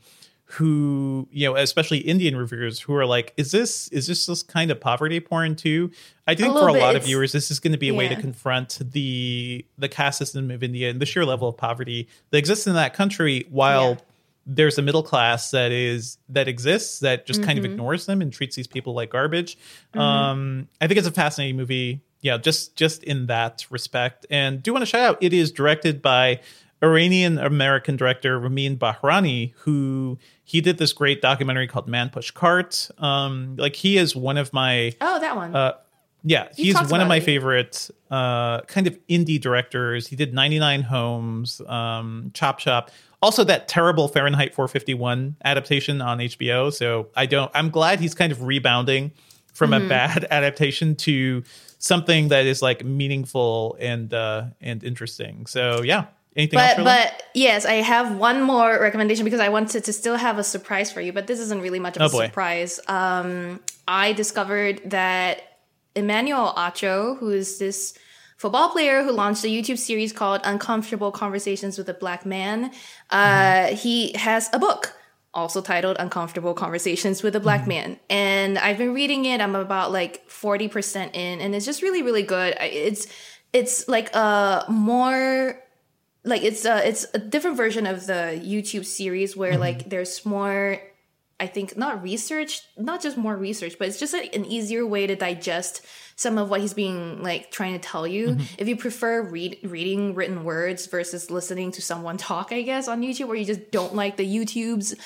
who, you know, especially Indian reviewers who are like, is this is this this kind of poverty porn too? I think for a bit, lot of viewers, this is going to be a yeah. way to confront the the caste system of India and the sheer level of poverty that exists in that country, while yeah. there's a middle class that is that exists that just mm-hmm. kind of ignores them and treats these people like garbage. Mm-hmm. Um, I think it's a fascinating movie. Yeah, just just in that respect. And do want to shout out, it is directed by Iranian-American director Ramin Bahrani, who he did this great documentary called Man Push Cart. Um, like he is one of my... Oh, that one. Uh, yeah, You he's talked one of about my it. favorite uh, kind of indie directors. He did ninety-nine Homes, um, Chop Shop. Also that terrible Fahrenheit four fifty-one adaptation on H B O. So I don't... I'm glad he's kind of rebounding from Mm-hmm. a bad adaptation to something that is like meaningful and uh, and interesting. So yeah. Anything else? But but yes, I have one more recommendation because I wanted to still have a surprise for you, but this isn't really much of Oh, a boy. surprise. Um, I discovered that Emmanuel Acho, who is this football player who launched a YouTube series called Uncomfortable Conversations with a Black Man, uh, mm-hmm. he has a book also titled Uncomfortable Conversations with a Black mm-hmm. Man. And I've been reading it. I'm about like forty percent in, and it's just really, really good. I- It's it's like a more... Like it's a it's a different version of the YouTube series where mm-hmm. like there's more, I think not research, not just more research, but it's just like an easier way to digest some of what he's being like trying to tell you. Mm-hmm. If you prefer read reading written words versus listening to someone talk, I guess on YouTube, or you just don't like the YouTubes,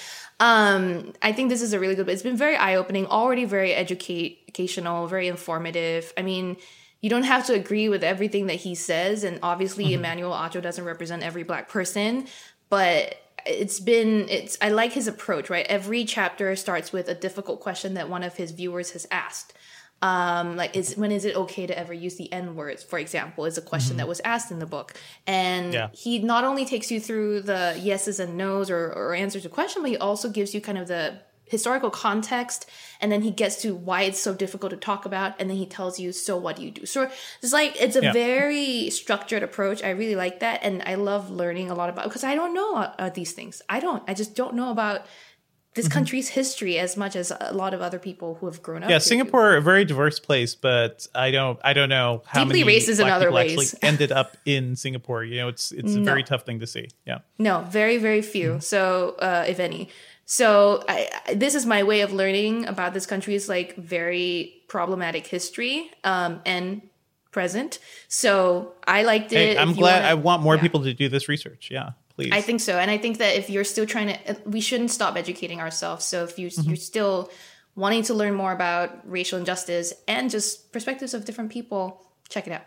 um, I think this is a really good. It's been very eye opening, already very educational, very informative. I mean. You don't have to agree with everything that he says. And obviously, mm-hmm. Emmanuel Acho doesn't represent every Black person. But it's been, it's I like his approach, right? Every chapter starts with a difficult question that one of his viewers has asked. Um, like, is when is it okay to ever use the N words, for example, is a question mm-hmm. that was asked in the book. And yeah. he not only takes you through the yeses and nos or, or answers to question, but he also gives you kind of the historical context, and then he gets to why it's so difficult to talk about, and then he tells you, so what do you do? So it's like it's a yeah. very structured approach. I really like that, and I love learning a lot about, because I don't know uh, these things. I don't. I just don't know about this mm-hmm. country's history as much as a lot of other people who have grown up. Yeah, here Singapore, do. a very diverse place, but I don't. I don't know how Deeply many racist in Black other people ways. actually ended up in Singapore. You know, it's it's No. a very tough thing to see. Yeah. No, very very few. Mm-hmm. So uh, if any. So I, I, this is my way of learning about this country's like very problematic history um, and present. So I liked it. Hey, I'm If you glad. wanna- I want more yeah. people to do this research. Yeah, please. I think so. And I think that if you're still trying to, we shouldn't stop educating ourselves. So if you, Mm-hmm. you're still wanting to learn more about racial injustice and just perspectives of different people, check it out.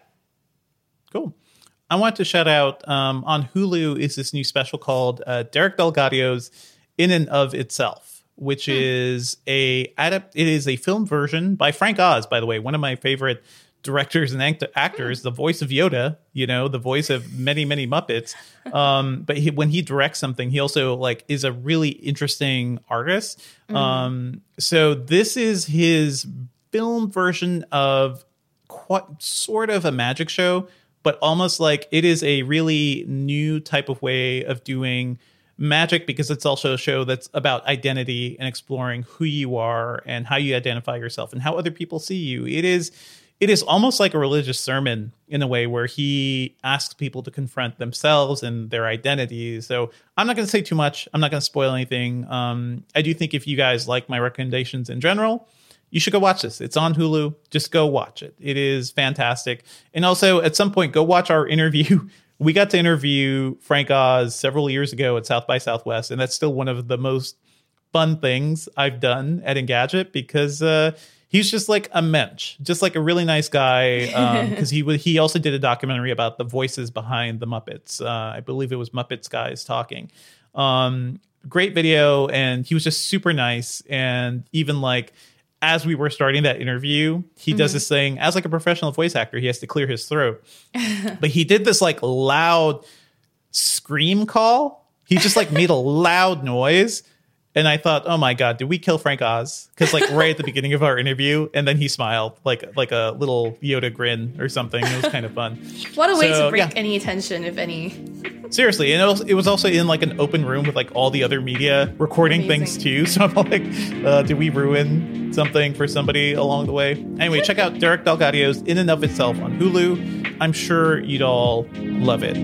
Cool. I want to shout out um, on Hulu is this new special called uh, Derek DelGaudio's In and of Itself, which hmm. is a adapt. It is a film version by Frank Oz, by the way, one of my favorite directors and act- actors, hmm. the voice of Yoda, you know, the voice of many, many Muppets. Um, but he, when he directs something, he also like is a really interesting artist. Hmm. Um, so this is his film version of quite sort of a magic show, but almost like it is a really new type of way of doing magic, because it's also a show that's about identity and exploring who you are and how you identify yourself and how other people see you. It is it is almost like a religious sermon in a way, where he asks people to confront themselves and their identities. So I'm not going to say too much. I'm not going to spoil anything. Um, I do think if you guys like my recommendations in general, you should go watch this. It's on Hulu. Just go watch it. It is fantastic. And also, at some point, go watch our interview. We got to interview Frank Oz several years ago at South by Southwest, and that's still one of the most fun things I've done at Engadget, because uh, he's just like a mensch, just like a really nice guy. Because um, he w- he also did a documentary about the voices behind the Muppets. Uh, I believe it was Muppets Guys Talking. Um, great video, and he was just super nice. And even like, as we were starting that interview, he mm-hmm. does this thing as like a professional voice actor. He has to clear his throat, but he did this like loud scream call. He just like made a loud noise, And I thought, oh my God, did we kill Frank Oz? Because like right at the beginning of our interview, and then he smiled like like a little Yoda grin or something. It was kind of fun. What a way So, to break yeah. any attention, if any. Seriously, and it was, it was also in like an open room with like all the other media recording Amazing. things too. So I'm like, uh, did we ruin something for somebody along the way? Anyway, check out Derek DelGaudio's In and of Itself on Hulu. I'm sure you'd all love it.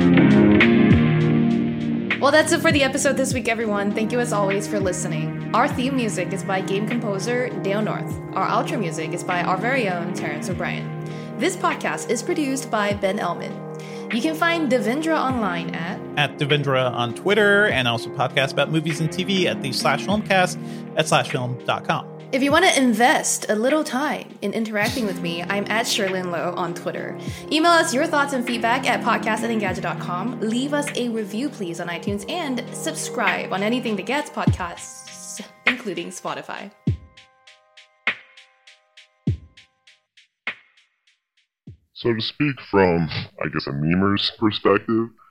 Well, that's it for the episode this week, everyone. Thank you as always for listening. Our theme music is by game composer Dale North. Our outro music is by our very own Terrence O'Brien. This podcast is produced by Ben Elman. You can find Devendra online at At Devendra on Twitter, and also podcasts about movies and T V at the slash filmcast at slash film dot com. If you want to invest a little time in interacting with me, I'm at Sherlyn Lowe on Twitter. Email us your thoughts and feedback at podcast at engadget dot com. Leave us a review, please, on iTunes, and subscribe on anything that gets podcasts, including Spotify. So to speak from, I guess, a memer's perspective,